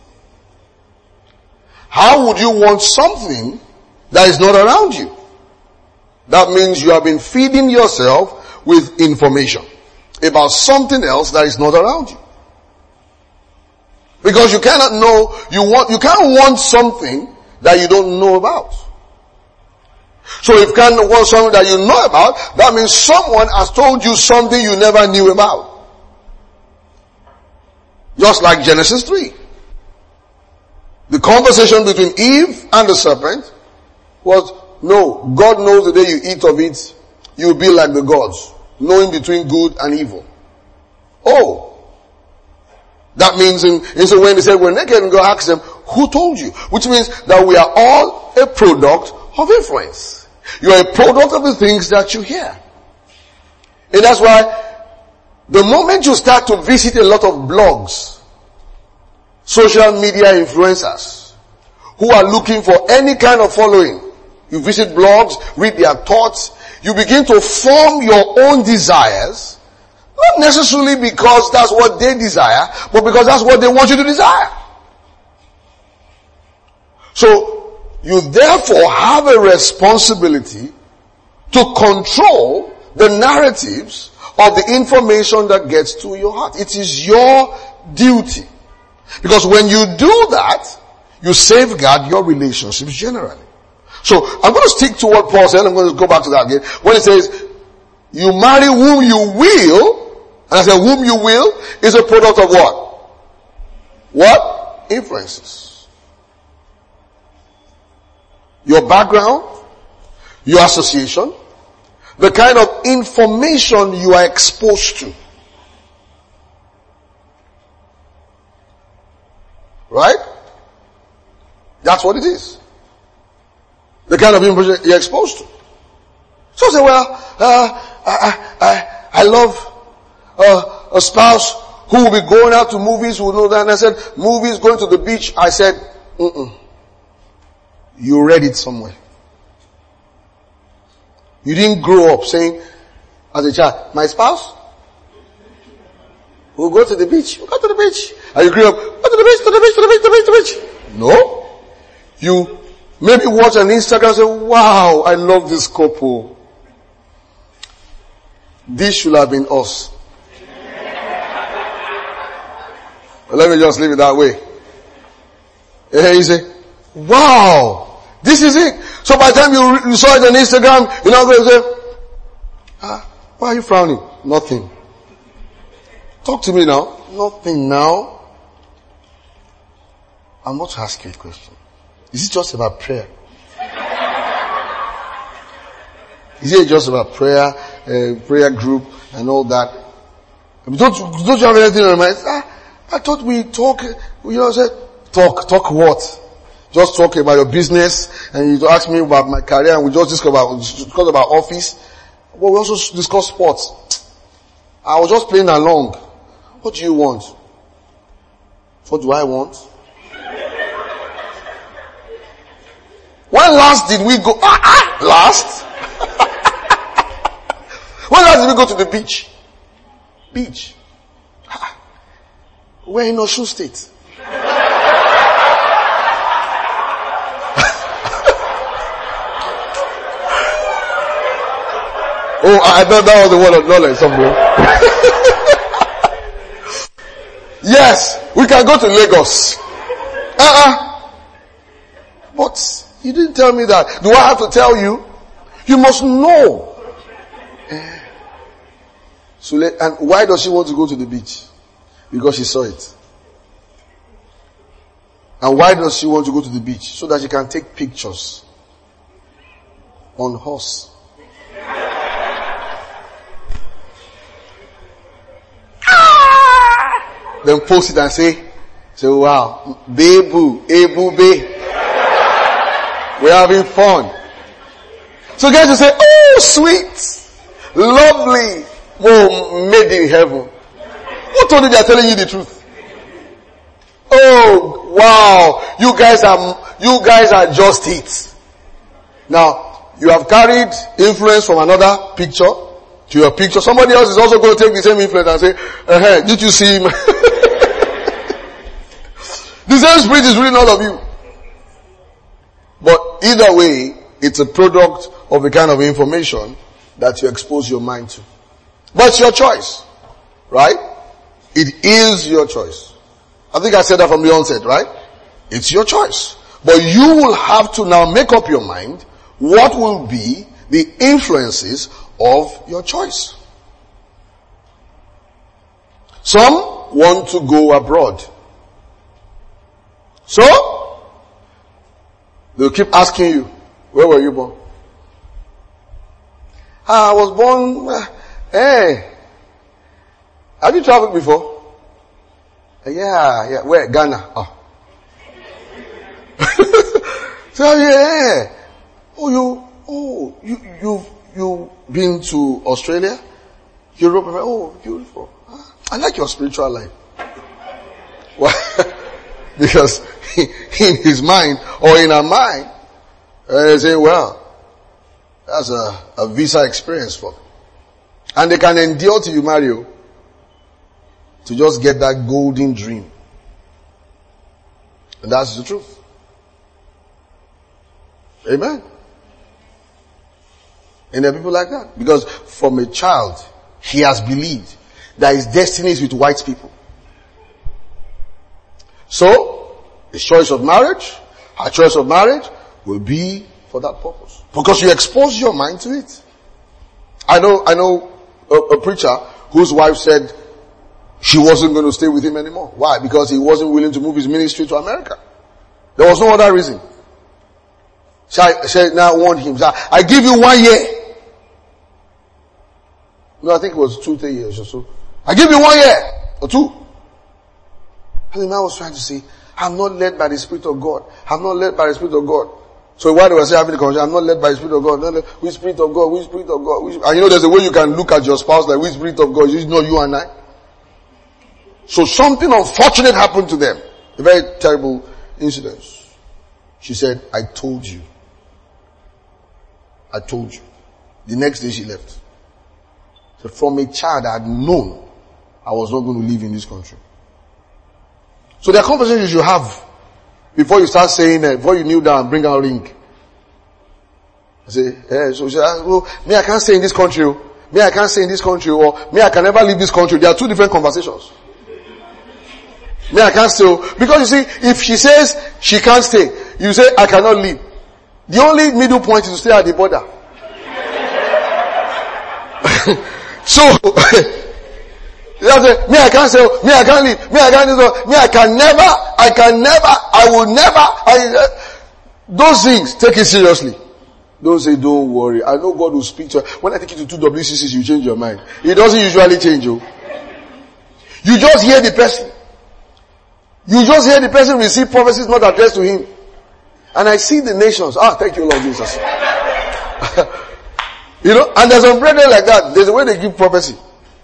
How would you want something that is not around you? That means you have been feeding yourself with information about something else that is not around you. Because you cannot know, you want, you can't want something that you don't know about. So if you can't want something that you know about, that means someone has told you something you never knew about. Just like Genesis three. The conversation between Eve and the serpent was, no, God knows the day you eat of it, you'll be like the gods, knowing between good and evil. Oh. That means in, in so when they said we're naked, and God asked them, who told you? Which means that we are all a product of influence. You are a product of the things that you hear. And that's why the moment you start to visit a lot of blogs, social media influencers, who are looking for any kind of following, you visit blogs, read their thoughts, you begin to form your own desires. Not necessarily because that's what they desire, but because that's what they want you to desire. So, you therefore have a responsibility to control the narratives of the information that gets to your heart. It is your duty. Because when you do that, you safeguard your relationships generally. So, I'm going to stick to what Paul said. I'm going to go back to that again. When he says, you marry whom you will, and I said, whom you will is a product of what? What? Influences. Your background, your association, the kind of information you are exposed to. Right? That's what it is. The kind of information you're exposed to. So I say, well, uh, I, I, I love Uh, a spouse who will be going out to movies, who will know that. And I said, movies, going to the beach. I said, mm-mm. You read it somewhere. You didn't grow up saying, as a child, my spouse will go to the beach. We'll go to the beach. And you grew up, go to the beach, to the beach, to the beach, to the beach, to the beach. No. You maybe watch on Instagram and say, wow, I love this couple. This should have been us. Let me just leave it that way. And you say, wow, this is it. So by the time you, you saw it on Instagram, you're not going to say, ah, why are you frowning? Nothing. Talk to me now. Nothing now. I want to ask you a question. Is it just about prayer? Is it just about prayer, uh, prayer group and all that? Don't, don't you have anything in your mind? Ah, I thought we talk, you know, I said, talk, talk what? Just talk about your business, and you ask me about my career, and we just discuss about, discuss about office. Well, we also discuss sports. I was just playing along. What do you want? What do I want? When last did we go, ah, ah, last? When last did we go to the beach? Beach. We're in Osun State. Oh, I thought that was the word of knowledge somewhere. Yes, we can go to Lagos. Uh-uh. But you didn't tell me that. Do I have to tell you? You must know. So, and why does she want to go to the beach? Because she saw it. And why does she want to go to the beach? So that she can take pictures on horse. Ah! Then post it and say, say, wow, babu, ebu be. We're having fun. So guys will say, oh, sweet, lovely, oh, made in heaven. Who told you they are telling you the truth? Oh, wow. You guys are, you guys are just it. Now, you have carried influence from another picture to your picture. Somebody else is also going to take the same influence and say, uh-huh, did you see him? The same spirit is within all of you. But either way, it's a product of the kind of information that you expose your mind to. But it's your choice. Right? It is your choice. I think I said that from the onset, right? It's your choice. But you will have to now make up your mind what will be the influences of your choice. Some want to go abroad. So, they'll keep asking you, where were you born? Ah, I was born, uh, hey, have you traveled before? Uh, yeah, yeah, where? Ghana. Oh. So, yeah. Oh, you, oh, you, you've, you've been to Australia? Europe? Oh, beautiful. I like your spiritual life. Why? Because in his mind, or in her mind, they say, well, that's a, a visa experience for them. And they can endure till you marry you to just get that golden dream. And that's the truth. Amen. And there are people like that. Because from a child, he has believed that his destiny is with white people. So, his choice of marriage, her choice of marriage will be for that purpose. Because you expose your mind to it. I know, I know a, a preacher whose wife said she wasn't going to stay with him anymore. Why? Because he wasn't willing to move his ministry to America. There was no other reason. She, she now warned him, I give you one year. No, I think it was two, three years or so. I give you one year or two. And the man was trying to say, I'm not led by the Spirit of God. I'm not led by the Spirit of God. So why do I say having the conversation? I'm not led by the Spirit of God. Not led, which Spirit of God? Which Spirit of God? Which, and you know there's a way you can look at your spouse like, which Spirit of God? You know you and I. So something unfortunate happened to them. A very terrible incident. She said, I told you. I told you. The next day she left. So from a child I had known I was not going to live in this country. So there are conversations you have before you start saying that, before you kneel down and bring out ring. I say, yeah, so she said, well, me I can't stay in this country. Me I can't stay in this country, or me I can never leave this country. There are two different conversations. Me I can't stay. Because you see, if she says she can't stay, you say I cannot leave. The only middle point is to stay at the border. So, me I can't say, me I can't leave, me I can't do, me I can never, I can never, I will never, I, uh, those things, take it seriously. Don't say, don't worry. I know God will speak to you. When I take you to two W C Cs, you change your mind. It doesn't usually change you. You just hear the person. You just hear the person receive prophecies not addressed to him. And I see the nations. Ah, thank you, Lord Jesus. You know, and there's some brethren like that. There's a way they give prophecy.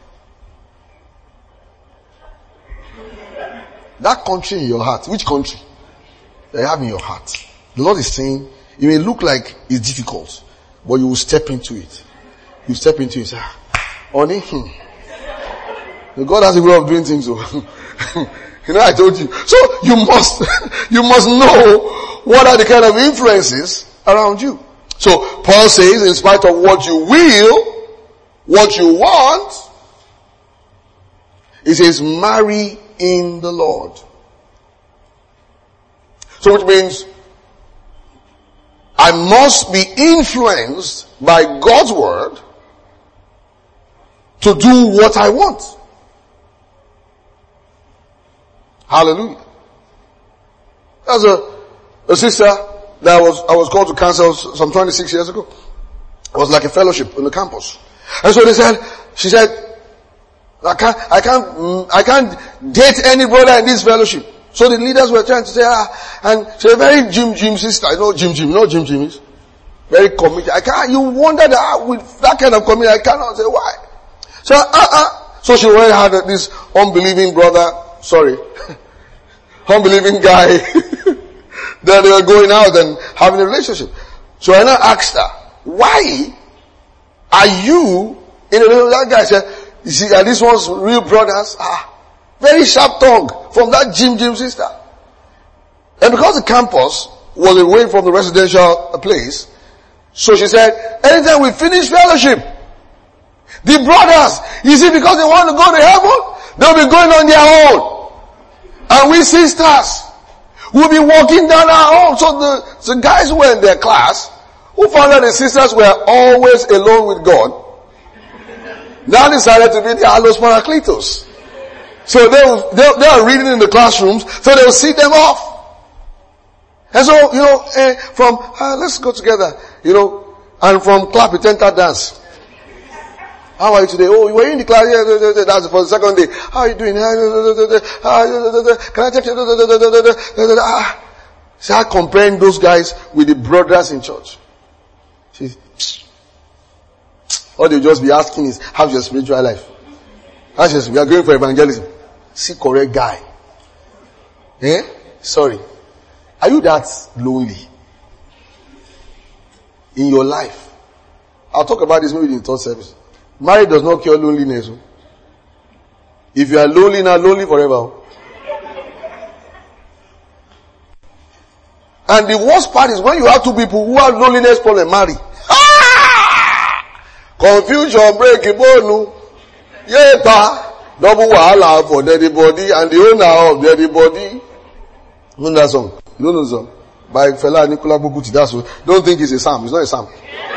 That country in your heart, which country that you have in your heart? The Lord is saying, it may look like it's difficult, but you will step into it. You step into it and say, honey, hmm. God has a way of doing things. So. You know, I told you. So you must, you must know what are the kind of influences around you. So Paul says, in spite of what you will, what you want, he says, marry in the Lord. So which means, I must be influenced by God's word to do what I want. Hallelujah. There's a, a sister that was, I was called to counsel some twenty-six years ago. It was like a fellowship on the campus. And so they said, she said, I can't, I can't, I can't date any brother in this fellowship. So the leaders were trying to say, ah, and she's a very Jim Jim sister. I know Jim Jim, you know Jim Jim is. Very committed. I can't, you wonder that ah, with that kind of commitment, I cannot say why. So, ah, uh, ah. Uh, so she already had this unbelieving brother, sorry, unbelieving guy, that they were going out and having a relationship. So I now asked her, why are you in a relationship? That guy said, you see, are these ones real brothers? Ah. Very sharp tongue from that Jim Jim sister. And because the campus was away from the residential place, so she said, anytime we finish fellowship, the brothers, you see, because they want to go to heaven, they'll be going on their own. And we sisters will be walking down our own. So the, the guys who were in their class, who found that the sisters were always alone with God, now decided to be the Allos Parakletos. So they, will, they, they are reading in the classrooms, so they will see them off. And so, you know, eh, from, uh, let's go together, you know, and from clap, it enter dance. How are you today? Oh, you were in the class, yeah, that's for the second day. How are you doing? Can I take you? Start comparing those guys with the brothers in church. All they just be asking is, how's your spiritual life? How's your, we are going for evangelism. See correct guy. Eh? Sorry. Are you that lonely in your life? I'll talk about this maybe in the third service. Marriage does not cure loneliness. If you are lonely now, lonely forever. And the worst part is when you have two people who have loneliness problem marry. Ah! Confusion, break, bone. Yeah, double wahala for dead body and the owner of dead body. You know that song? You don't know the song? By Fela Nicola Boguti. That's what. Don't think it's a psalm. It's not a psalm.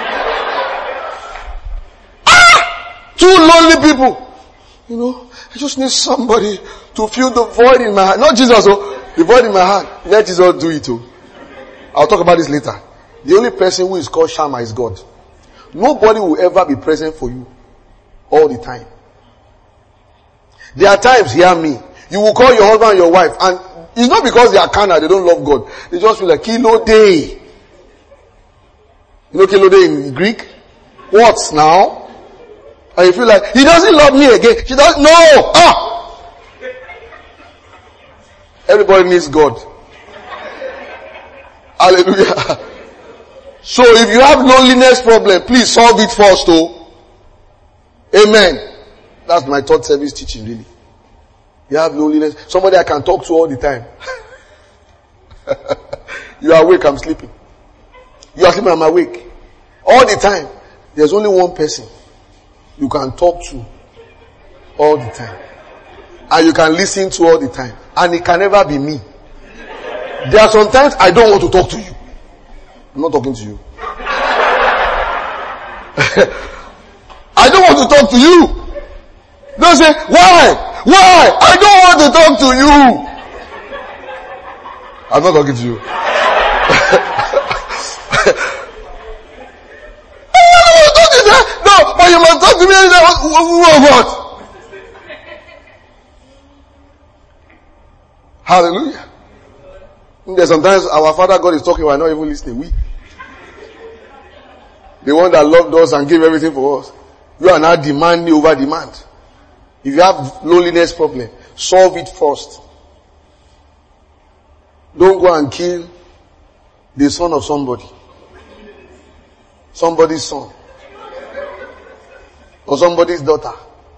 Ah! Two lonely people. You know, I just need somebody to fill the void in my heart. Not Jesus, oh. The void in my heart. Let Jesus do it, oh. I'll talk about this later. The only person who is called Shammah is God. Nobody will ever be present for you all the time. There are times, hear me, you will call your husband and your wife, and it's not because they are carnal, they don't love God. They just feel like, Kilo Day. You know Kilo Day in Greek? What now? And you feel like, he doesn't love me again. She doesn't, no! Ah! Everybody needs God. Hallelujah. So if you have loneliness problem, please solve it first, oh. Amen. That's my third service teaching, really. You have loneliness. Somebody I can talk to all the time. You are awake, I'm sleeping. You are sleeping, I'm awake. All the time. There's only one person you can talk to all the time. And you can listen to all the time. And it can never be me. There are sometimes I don't want to talk to you. I'm not talking to you. I don't want to talk to you. Don't say, why? Why? I don't want to talk to you. I'm not talking to you. I don't want to talk to you. No, but you must talk to me. What? Hallelujah. There's sometimes our Father God is talking, we're not even listening. We. The one that loved us and gave everything for us. You are now demanding over demand. If you have loneliness problem, solve it first. Don't go and kill the son of somebody. Somebody's son. Or somebody's daughter.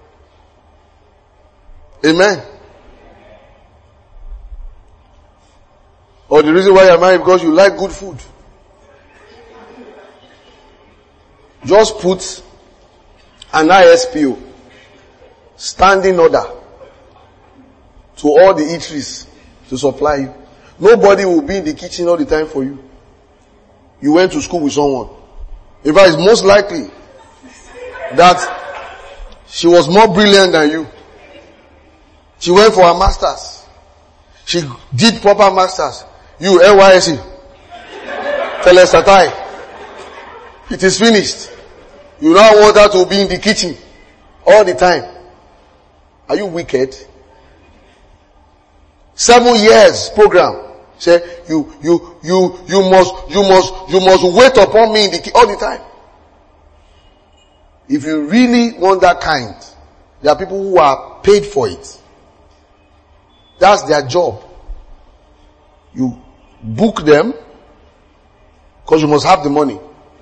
Amen. Or the reason why you're married because you like good food. Just put an I S P O, standing order, to all the eateries to supply you. Nobody will be in the kitchen all the time for you. You went to school with someone. In fact, it's most likely that she was more brilliant than you. She went for her masters. She did proper masters. You, N Y S C, Telesatai. It is finished. You now want her to be in the kitchen all the time. Are you wicked? Seven years program. Say, you, you, you, you must, you must, you must wait upon me in the kitchen all the time. If you really want that kind, there are people who are paid for it. That's their job. You book them because you must have the money.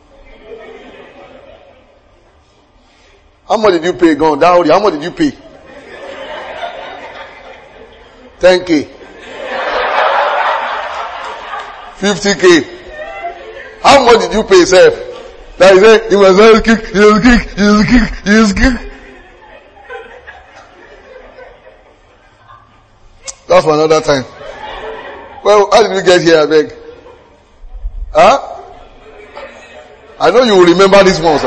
How much did you pay, Gone? That how much did you pay? ten K. fifty K. How much did you pay, sir? That is it. He was very kick, he was kick, he was kick, he was kick. That's for another time. Well, how did we get here, I beg? Huh? I know you will remember these ones.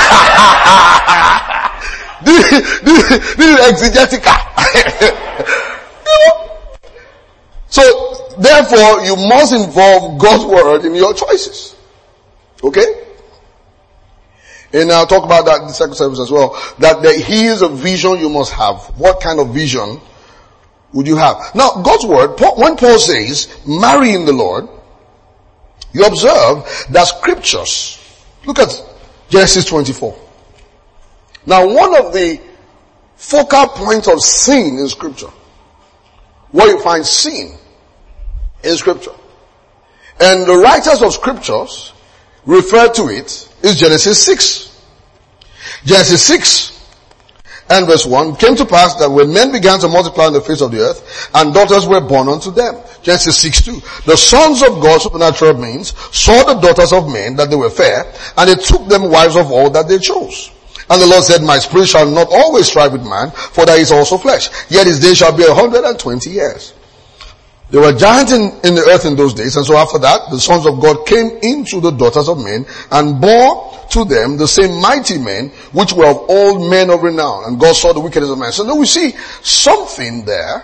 this, this, this is exegetical. You know? So, therefore, you must involve God's word in your choices. Okay? And I'll talk about that in the second service as well. That there, here's a vision you must have. What kind of vision would you have? Now, God's word, when Paul says, marry in the Lord, you observe that scriptures, look at Genesis twenty-four. Now, one of the focal points of sin in scripture, where you find sin in scripture, and the writers of scriptures refer to it, is Genesis six. Genesis six and verse one, came to pass that when men began to multiply on the face of the earth, and daughters were born unto them. Genesis six two. The sons of God, supernatural beings, saw the daughters of men that they were fair, and they took them wives of all that they chose. And the Lord said, my spirit shall not always strive with man, for that is also flesh. Yet his days shall be a hundred and twenty years. There were giants in, in the earth in those days, and so after that, the sons of God came into the daughters of men, and bore to them the same mighty men, which were of all men of renown. And God saw the wickedness of man. So now we see something there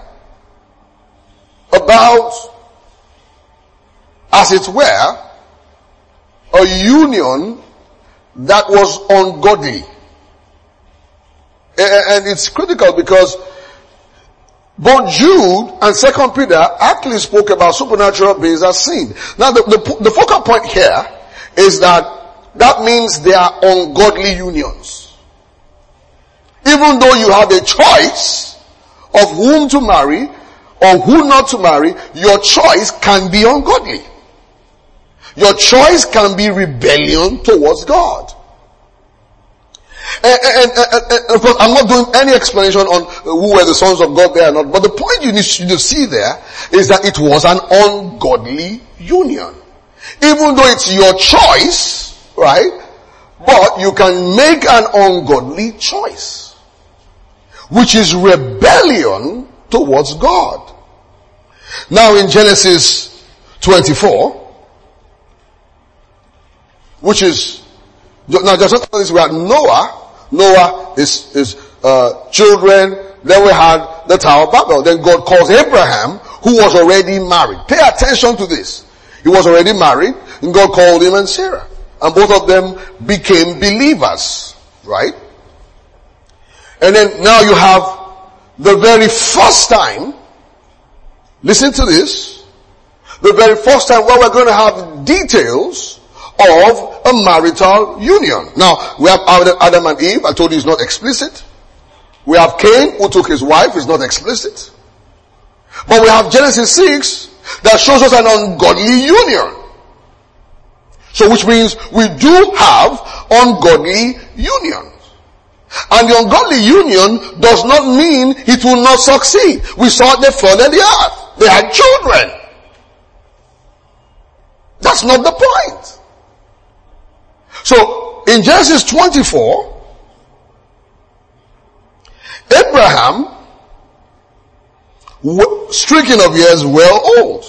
about, as it were, a union that was ungodly. And it's critical because both Jude and Second Peter actually spoke about supernatural beings as sin. Now the, the, the focal point here is that that means they are ungodly unions. Even though you have a choice of whom to marry or who not to marry, your choice can be ungodly. Your choice can be rebellion towards God. And, and, and, and of course, I'm not doing any explanation on who were the sons of God there or not, but the point you need to see there is that it was an ungodly union. Even though it's your choice, right? But you can make an ungodly choice, which is rebellion towards God. Now in Genesis twenty-four, which is, now just after this we had Noah. Noah is, is, uh, children. Then we had the Tower of Babel. Then God calls Abraham, who was already married. Pay attention to this. He was already married, and God called him and Sarah. And both of them became believers. Right? And then now you have the very first time, listen to this, the very first time where we're going to have details of a marital union. Now, we have Adam and Eve. I told you it's not explicit. We have Cain, who took his wife. It's not explicit. But we have Genesis six that shows us an ungodly union. So which means we do have ungodly unions. And the ungodly union does not mean it will not succeed. We saw they flooded the earth. They had children. That's not the point. So, in Genesis twenty-four, Abraham, stricken of years, well old,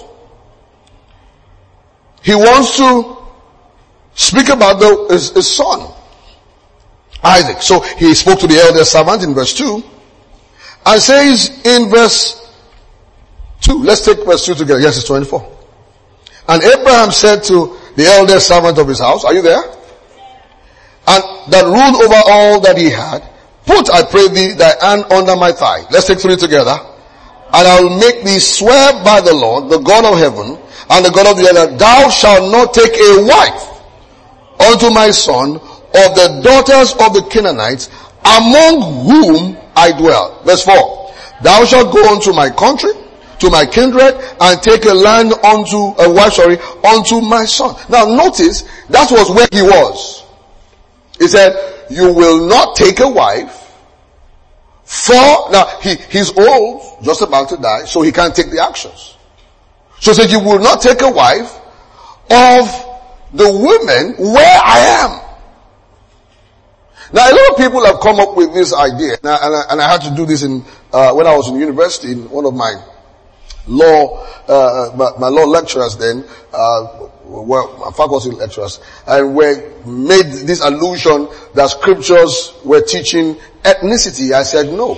he wants to speak about the, his, his son, Isaac. So, he spoke to the elder servant in verse two, and says in verse two, let's take verse two together, Genesis twenty-four. And Abraham said to the elder servant of his house, are you there? And that ruled over all that he had, put, I pray thee, thy hand under my thigh. Let's take three together. And I will make thee swear by the Lord, the God of heaven, and the God of the earth, that thou shalt not take a wife unto my son of the daughters of the Canaanites, among whom I dwell. Verse four. Thou shalt go unto my country, to my kindred, and take a land unto, a wife, sorry, unto my son. Now notice, that was where he was. He said, you will not take a wife for, now he, he's old, just about to die, so he can't take the actions. So he said, you will not take a wife of the women where I am. Now a lot of people have come up with this idea, and I, and I, and I had to do this in, uh, when I was in university, in one of my law, uh, my, my law lecturers then, uh, were my faculty lecturers, and were made this allusion that scriptures were teaching ethnicity. I said no.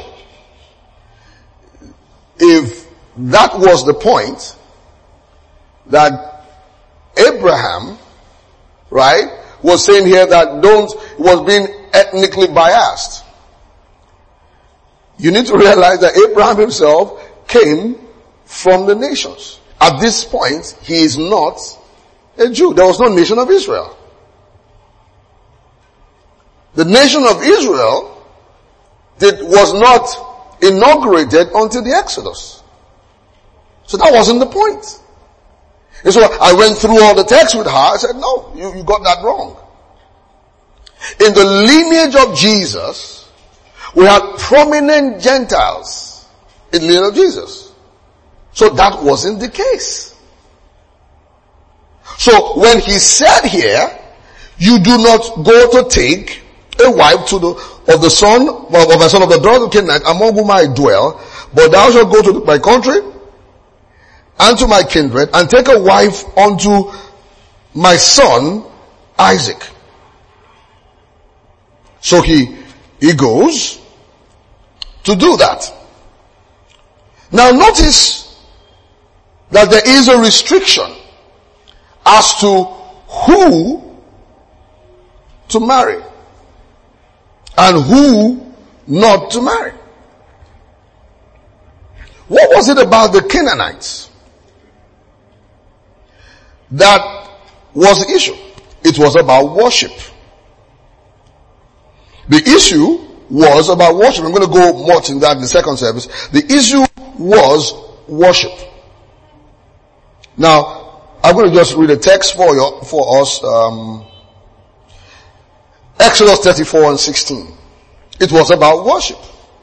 If that was the point, that Abraham, right, was saying here that don't, was being ethnically biased. You need to realize that Abraham himself came from the nations. At this point, he is not a Jew. There was no nation of Israel. The nation of Israel did, was not inaugurated until the Exodus. So that wasn't the point. And so I went through all the texts with her. I said, no, you, you got that wrong. In the lineage of Jesus, we had prominent Gentiles in the lineage of Jesus. So that wasn't the case. So when he said here, you do not go to take a wife to the, of the son, of the son of the daughter of Canaanite, among whom I dwell, but thou shalt go to my country, and to my kindred, and take a wife unto my son Isaac. So he, he goes to do that. Now notice that there is a restriction as to who to marry and who not to marry. What was it about the Canaanites that was the issue? It was about worship. The issue was about worship. I'm going to go more in that in the second service. The issue was worship. Now, I'm going to just read a text for you, for us. Um, Exodus thirty-four and sixteen. It was about worship.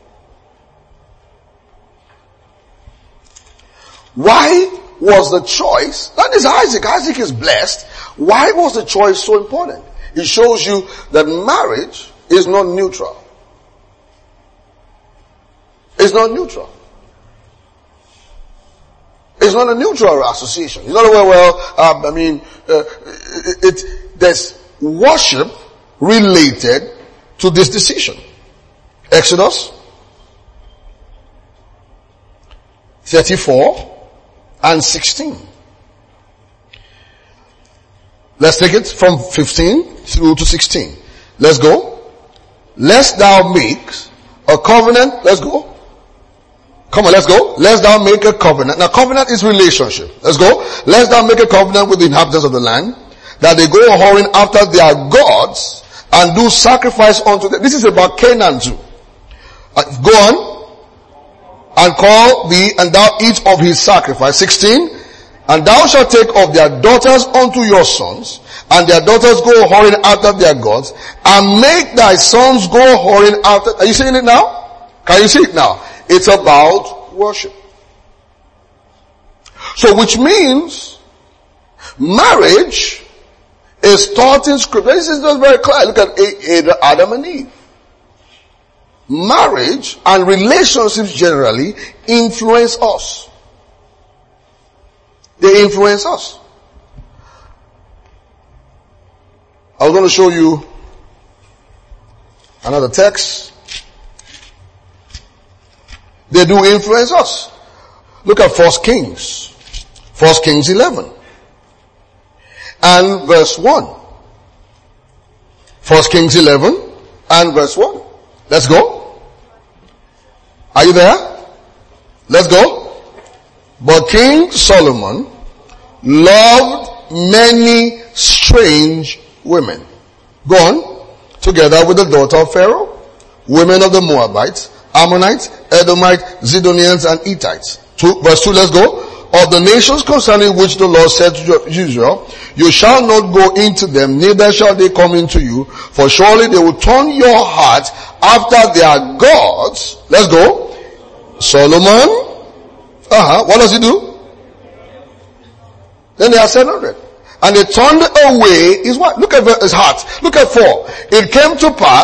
Why was the choice, that is Isaac, Isaac is blessed. Why was the choice so important? It shows you that marriage is not neutral. It's not neutral. It's not a neutral association. It's not a well, well um, I mean, uh, it, it, there's worship related to this decision. Exodus thirty-four and sixteen. Let's take it from fifteen through to sixteen. Let's go. Lest thou make a covenant. Let's go. Come on, let's go. Lest thou make a covenant. Now covenant is relationship. Let's go. Lest thou make a covenant with the inhabitants of the land, that they go whoring after their gods and do sacrifice unto them. This is about Canaan too. Uh, go on. And call thee, and thou eat of his sacrifice. sixteen. And thou shalt take of their daughters unto your sons, and their daughters go whoring after their gods, and make thy sons go whoring after. Are you seeing it now? Can you see it now? It's about worship. So which means marriage is taught in scripture. This is just very clear. Look at Adam and Eve. Marriage and relationships generally influence us. They influence us. I was going to show you another text. They do influence us. Look at First Kings. First Kings eleven. And verse one. First Kings eleven and verse one. Let's go. Are you there? Let's go. But King Solomon loved many strange women. Go on. Together with the daughter of Pharaoh, women of the Moabites, Ammonites, Edomites, Zidonians, and Hittites. Two, verse two, let's go. Of the nations concerning which the Lord said to Israel, you shall not go into them, neither shall they come into you, for surely they will turn your heart after their gods. Let's go. Solomon. Uh-huh. What does he do? Then they are seven hundred. And they turned away his what? Look at his heart. Look at four. It came to pass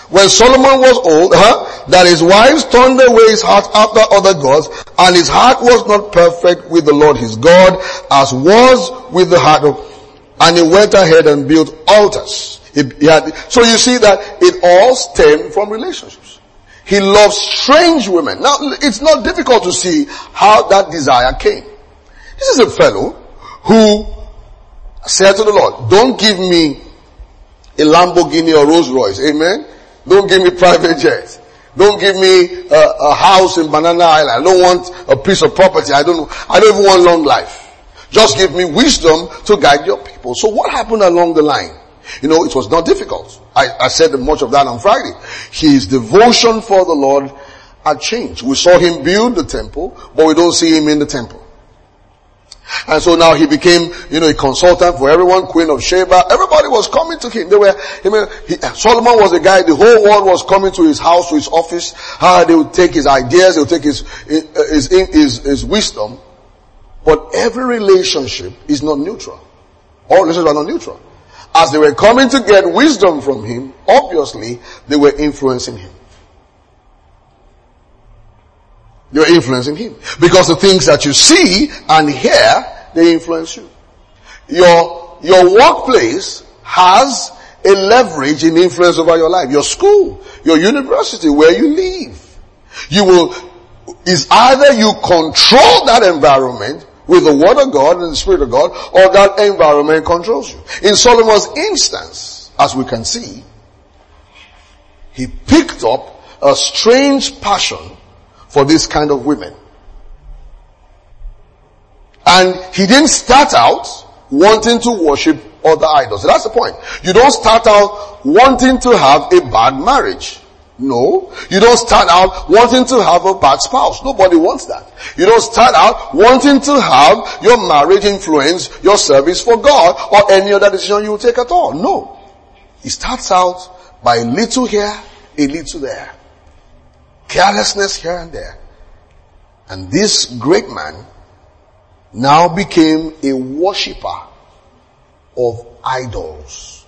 when Solomon was old, huh, that his wives turned away his heart after other gods, and his heart was not perfect with the Lord his God, as was with the heart of, and he went ahead and built altars. He, he had, so you see that it all stemmed from relationships. He loved strange women. Now, it's not difficult to see how that desire came. This is a fellow who said to the Lord, don't give me a Lamborghini or Rolls Royce. Amen. Don't give me private jets. Don't give me a, a house in Banana Island. I don't want a piece of property. I don't, I don't even want long life. Just give me wisdom to guide your people. So what happened along the line? You know, it was not difficult. I, I said much of that on Friday. His devotion for the Lord had changed. We saw him build the temple, but we don't see him in the temple. And so now he became, you know, a consultant for everyone, Queen of Sheba. Everybody was coming to him. They were, I mean, he, Solomon was the guy, the whole world was coming to his house, to his office. How they would take his ideas, they would take his, his, his, his wisdom. But every relationship is not neutral. All relationships are not neutral. As they were coming to get wisdom from him, obviously they were influencing him. They were influencing him. Because the things that you see and hear, they influence you. Your, your workplace has a leverage in influence over your life. Your school, your university, where you live. You will, is either you control that environment with the word of God and the Spirit of God, or that environment controls you. In Solomon's instance, as we can see, he picked up a strange passion for this kind of women. And he didn't start out wanting to worship other idols. That's the point. You don't start out wanting to have a bad marriage. No. You don't start out wanting to have a bad spouse. Nobody wants that. You don't start out wanting to have your marriage influence your service for God or any other decision you will take at all. No. It starts out by a little here, a little there. Carelessness here and there. And this great man now became a worshipper of idols.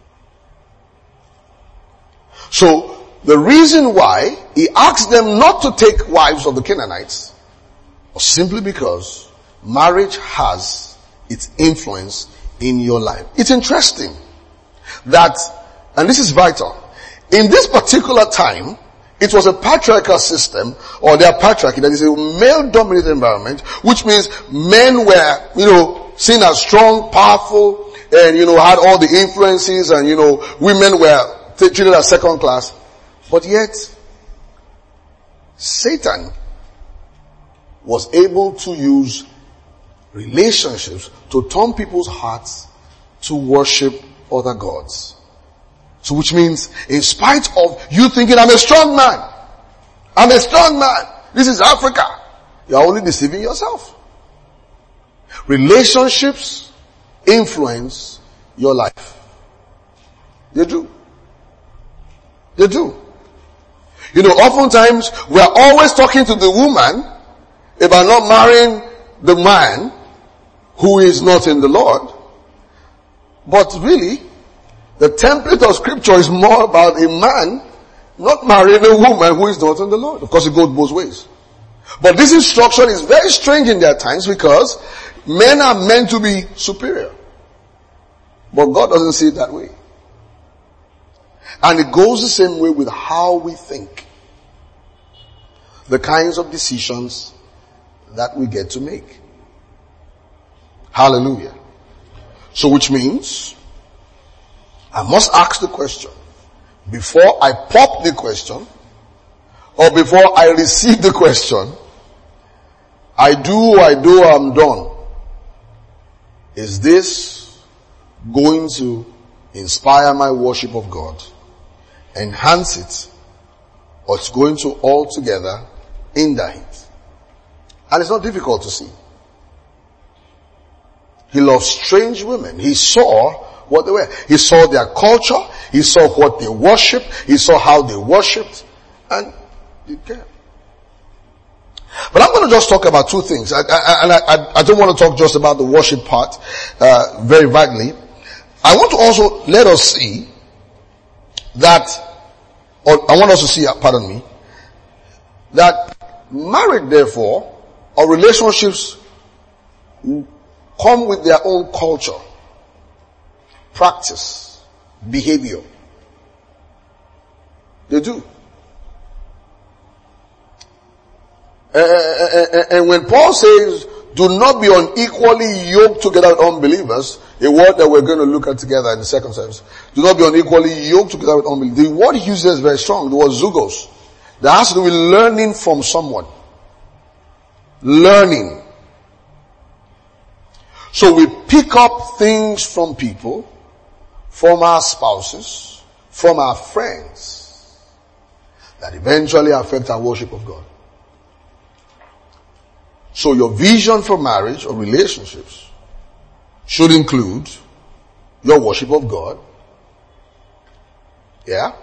So, the reason why he asked them not to take wives of the Canaanites was simply because marriage has its influence in your life. It's interesting that, and this is vital, in this particular time, it was a patriarchal system, or their patriarchy, that is a male-dominated environment, which means men were, you know, seen as strong, powerful, and, you know, had all the influences, and, you know, women were treated as second class. But yet, Satan was able to use relationships to turn people's hearts to worship other gods. So which means, in spite of you thinking, I'm a strong man, I'm a strong man, this is Africa, you're only deceiving yourself. Relationships influence your life. They do. They do. You know, oftentimes we are always talking to the woman about not marrying the man who is not in the Lord. But really, the template of scripture is more about a man not marrying a woman who is not in the Lord. Of course, it goes both ways. But this instruction is very strange in their times because men are meant to be superior. But God doesn't see it that way. And it goes the same way with how we think. The kinds of decisions that we get to make. Hallelujah. So which means, I must ask the question, before I pop the question, or before I receive the question, I do, I do, I'm done. Is this going to inspire my worship of God? Enhance it? Or it's going to altogether hinder it? And it's not difficult to see. He loved strange women. He saw what they were. He saw their culture. He saw what they worshipped. He saw how they worshipped. And he cared. But I'm going to just talk about two things. I, I, and I, I don't want to talk just about the worship part, uh, very vaguely. I want to also let us see that or I want us to see, pardon me, that marriage therefore, or relationships come with their own culture, practice, behavior. They do. Uh, and when Paul says, do not be unequally yoked together with unbelievers, a word that we're going to look at together in the second service. Do not be unequally yoked together with unbelievers. The word he uses is very strong. The word zugos. That has to do with learning from someone. Learning. So we pick up things from people, from our spouses, from our friends, that eventually affect our worship of God. So your vision for marriage or relationships should include your worship of God. Yeah.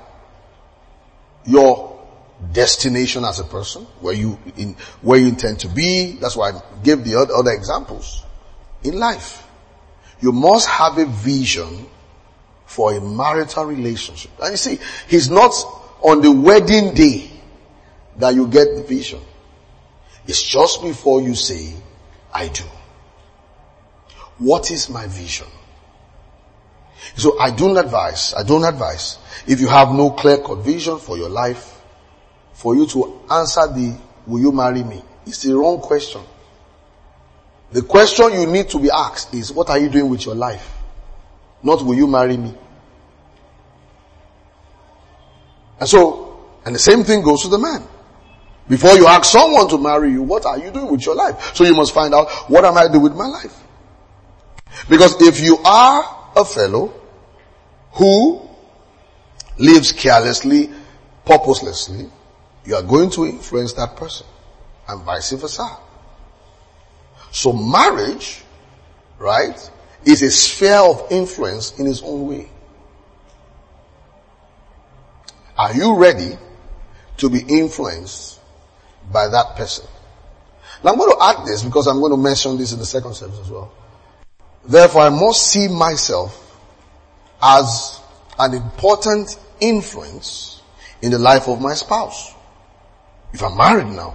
Your destination as a person, where you in, where you intend to be. That's why I gave the other, other examples. In life, you must have a vision for a marital relationship. And you see, it's not on the wedding day that you get the vision. It's just before you say, I do. What is my vision? So I don't advise, I don't advise, if you have no clear-cut vision for your life, for you to answer the, will you marry me? It's the wrong question. The question you need to be asked is, what are you doing with your life? Not, will you marry me? And so, and the same thing goes to the man. Before you ask someone to marry you, what are you doing with your life? So you must find out, what am I doing with my life? Because if you are a fellow who lives carelessly, purposelessly, you are going to influence that person, and vice versa. So marriage, right, is a sphere of influence in its own way. Are you ready to be influenced by that person? Now I'm going to add this because I'm going to mention this in the second service as well. Therefore, I must see myself as an important influence in the life of my spouse. If I'm married now,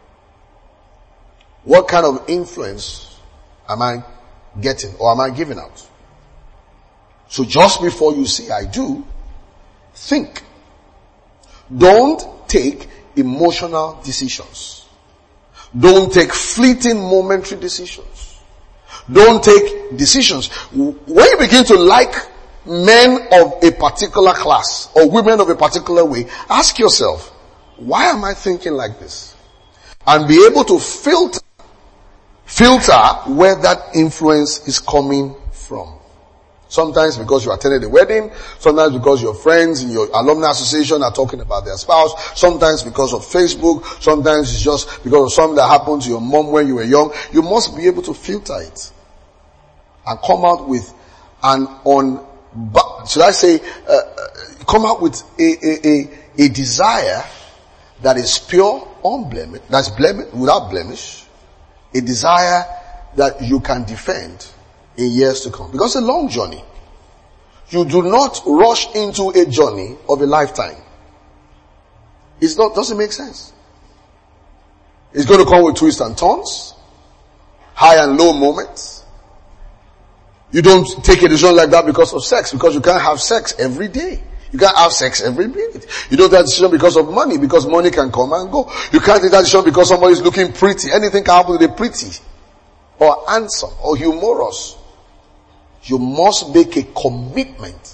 what kind of influence am I getting or am I giving out? So just before you say I do, think. Don't take emotional decisions. Don't take fleeting momentary decisions. Don't take decisions. When you begin to like men of a particular class or women of a particular way, ask yourself, why am I thinking like this? And be able to filter, filter where that influence is coming from. Sometimes because you attended a wedding, sometimes because your friends in your alumni association are talking about their spouse, sometimes because of Facebook, sometimes it's just because of something that happened to your mom when you were young. You must be able to filter it and come out with an on, should I say, uh, come out with a, a, a, a desire that is pure, unblemished, that's blemish, without blemish, a desire that you can defend in years to come. Because it's a long journey. You do not rush into a journey of a lifetime. It's not, doesn't make sense. It's going to come with twists and turns, high and low moments. You don't take a decision like that because of sex, because you can't have sex every day. You can't have sex every minute. You don't take that decision because of money, because money can come and go. You can't take that decision because somebody is looking pretty. Anything can happen to the pretty, or handsome, or humorous. You must make a commitment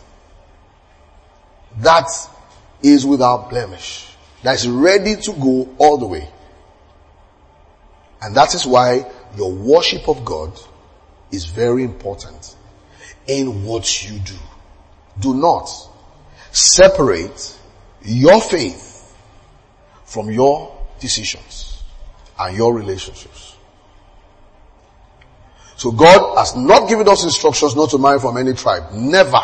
that is without blemish, that is ready to go all the way. And that is why your worship of God is very important in what you do. Do not separate your faith from your decisions and your relationships. So God has not given us instructions not to marry from any tribe. Never.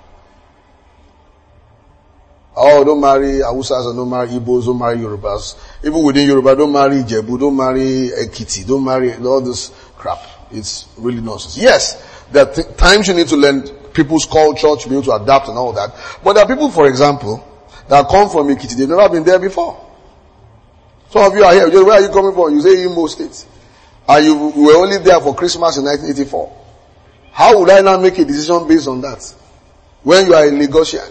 Oh, don't marry Hausas, don't marry Igbos, don't marry Yorubas. Even within Yoruba, don't marry Jebu, don't marry Ekiti, don't marry all this crap. It's really nonsense. Yes, there are th- times you need to learn people's culture to be able to adapt and all that. But there are people, for example, that come from Ekiti. They've never been there before. Some of you are here. Where are you coming from? You say Imo State. And you were only there for Christmas in nineteen eighty-four. How would I now make a decision based on that? When you are a Lagosian.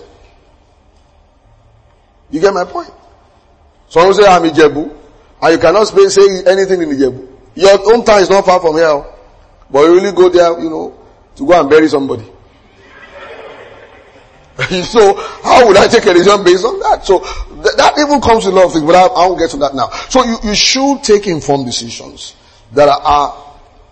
You get my point? Someone say I'm Ijebu. And you cannot say anything in Ijebu. Your hometown is not far from here. But you really go there, you know, to go and bury somebody. So, how would I take a decision based on that? So, th- that even comes with a lot of things, but I, I won't get to that now. So, you, you should take informed decisions that are, are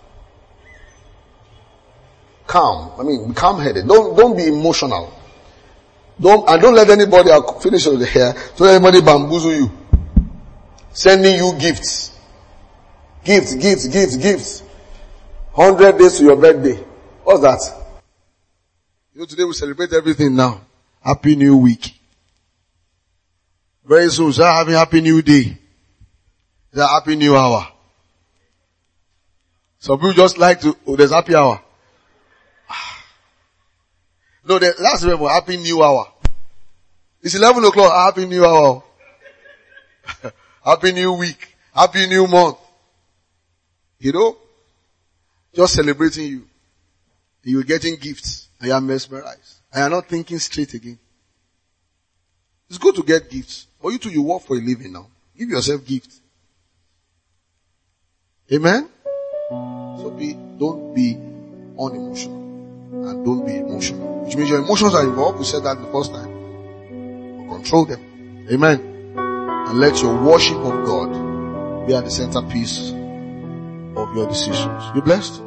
calm. I mean, calm-headed. Don't, don't be emotional. Don't, and don't let anybody, I'll finish with the hair, don't let anybody bamboozle you. Sending you gifts. Gifts, gifts, gifts, gifts. Hundred days to your birthday. What's that? You know, today we celebrate everything now. Happy New Week. Very soon, start having Happy New Day. There's Happy New Hour. Some people just like to, oh, there's Happy Hour. No, there, that's the way Happy New Hour. It's eleven o'clock, Happy New Hour. Happy New Week. Happy New Month. You know? Just celebrating you. You're getting gifts. And you're mesmerized. And you're not thinking straight again. It's good to get gifts. But you too, you work for a living now. Give yourself gifts. Amen? So be, don't be unemotional. And don't be emotional. Which means your emotions are involved. We said that the first time. But control them. Amen. And let your worship of God be at the centerpiece of your decisions. Be blessed.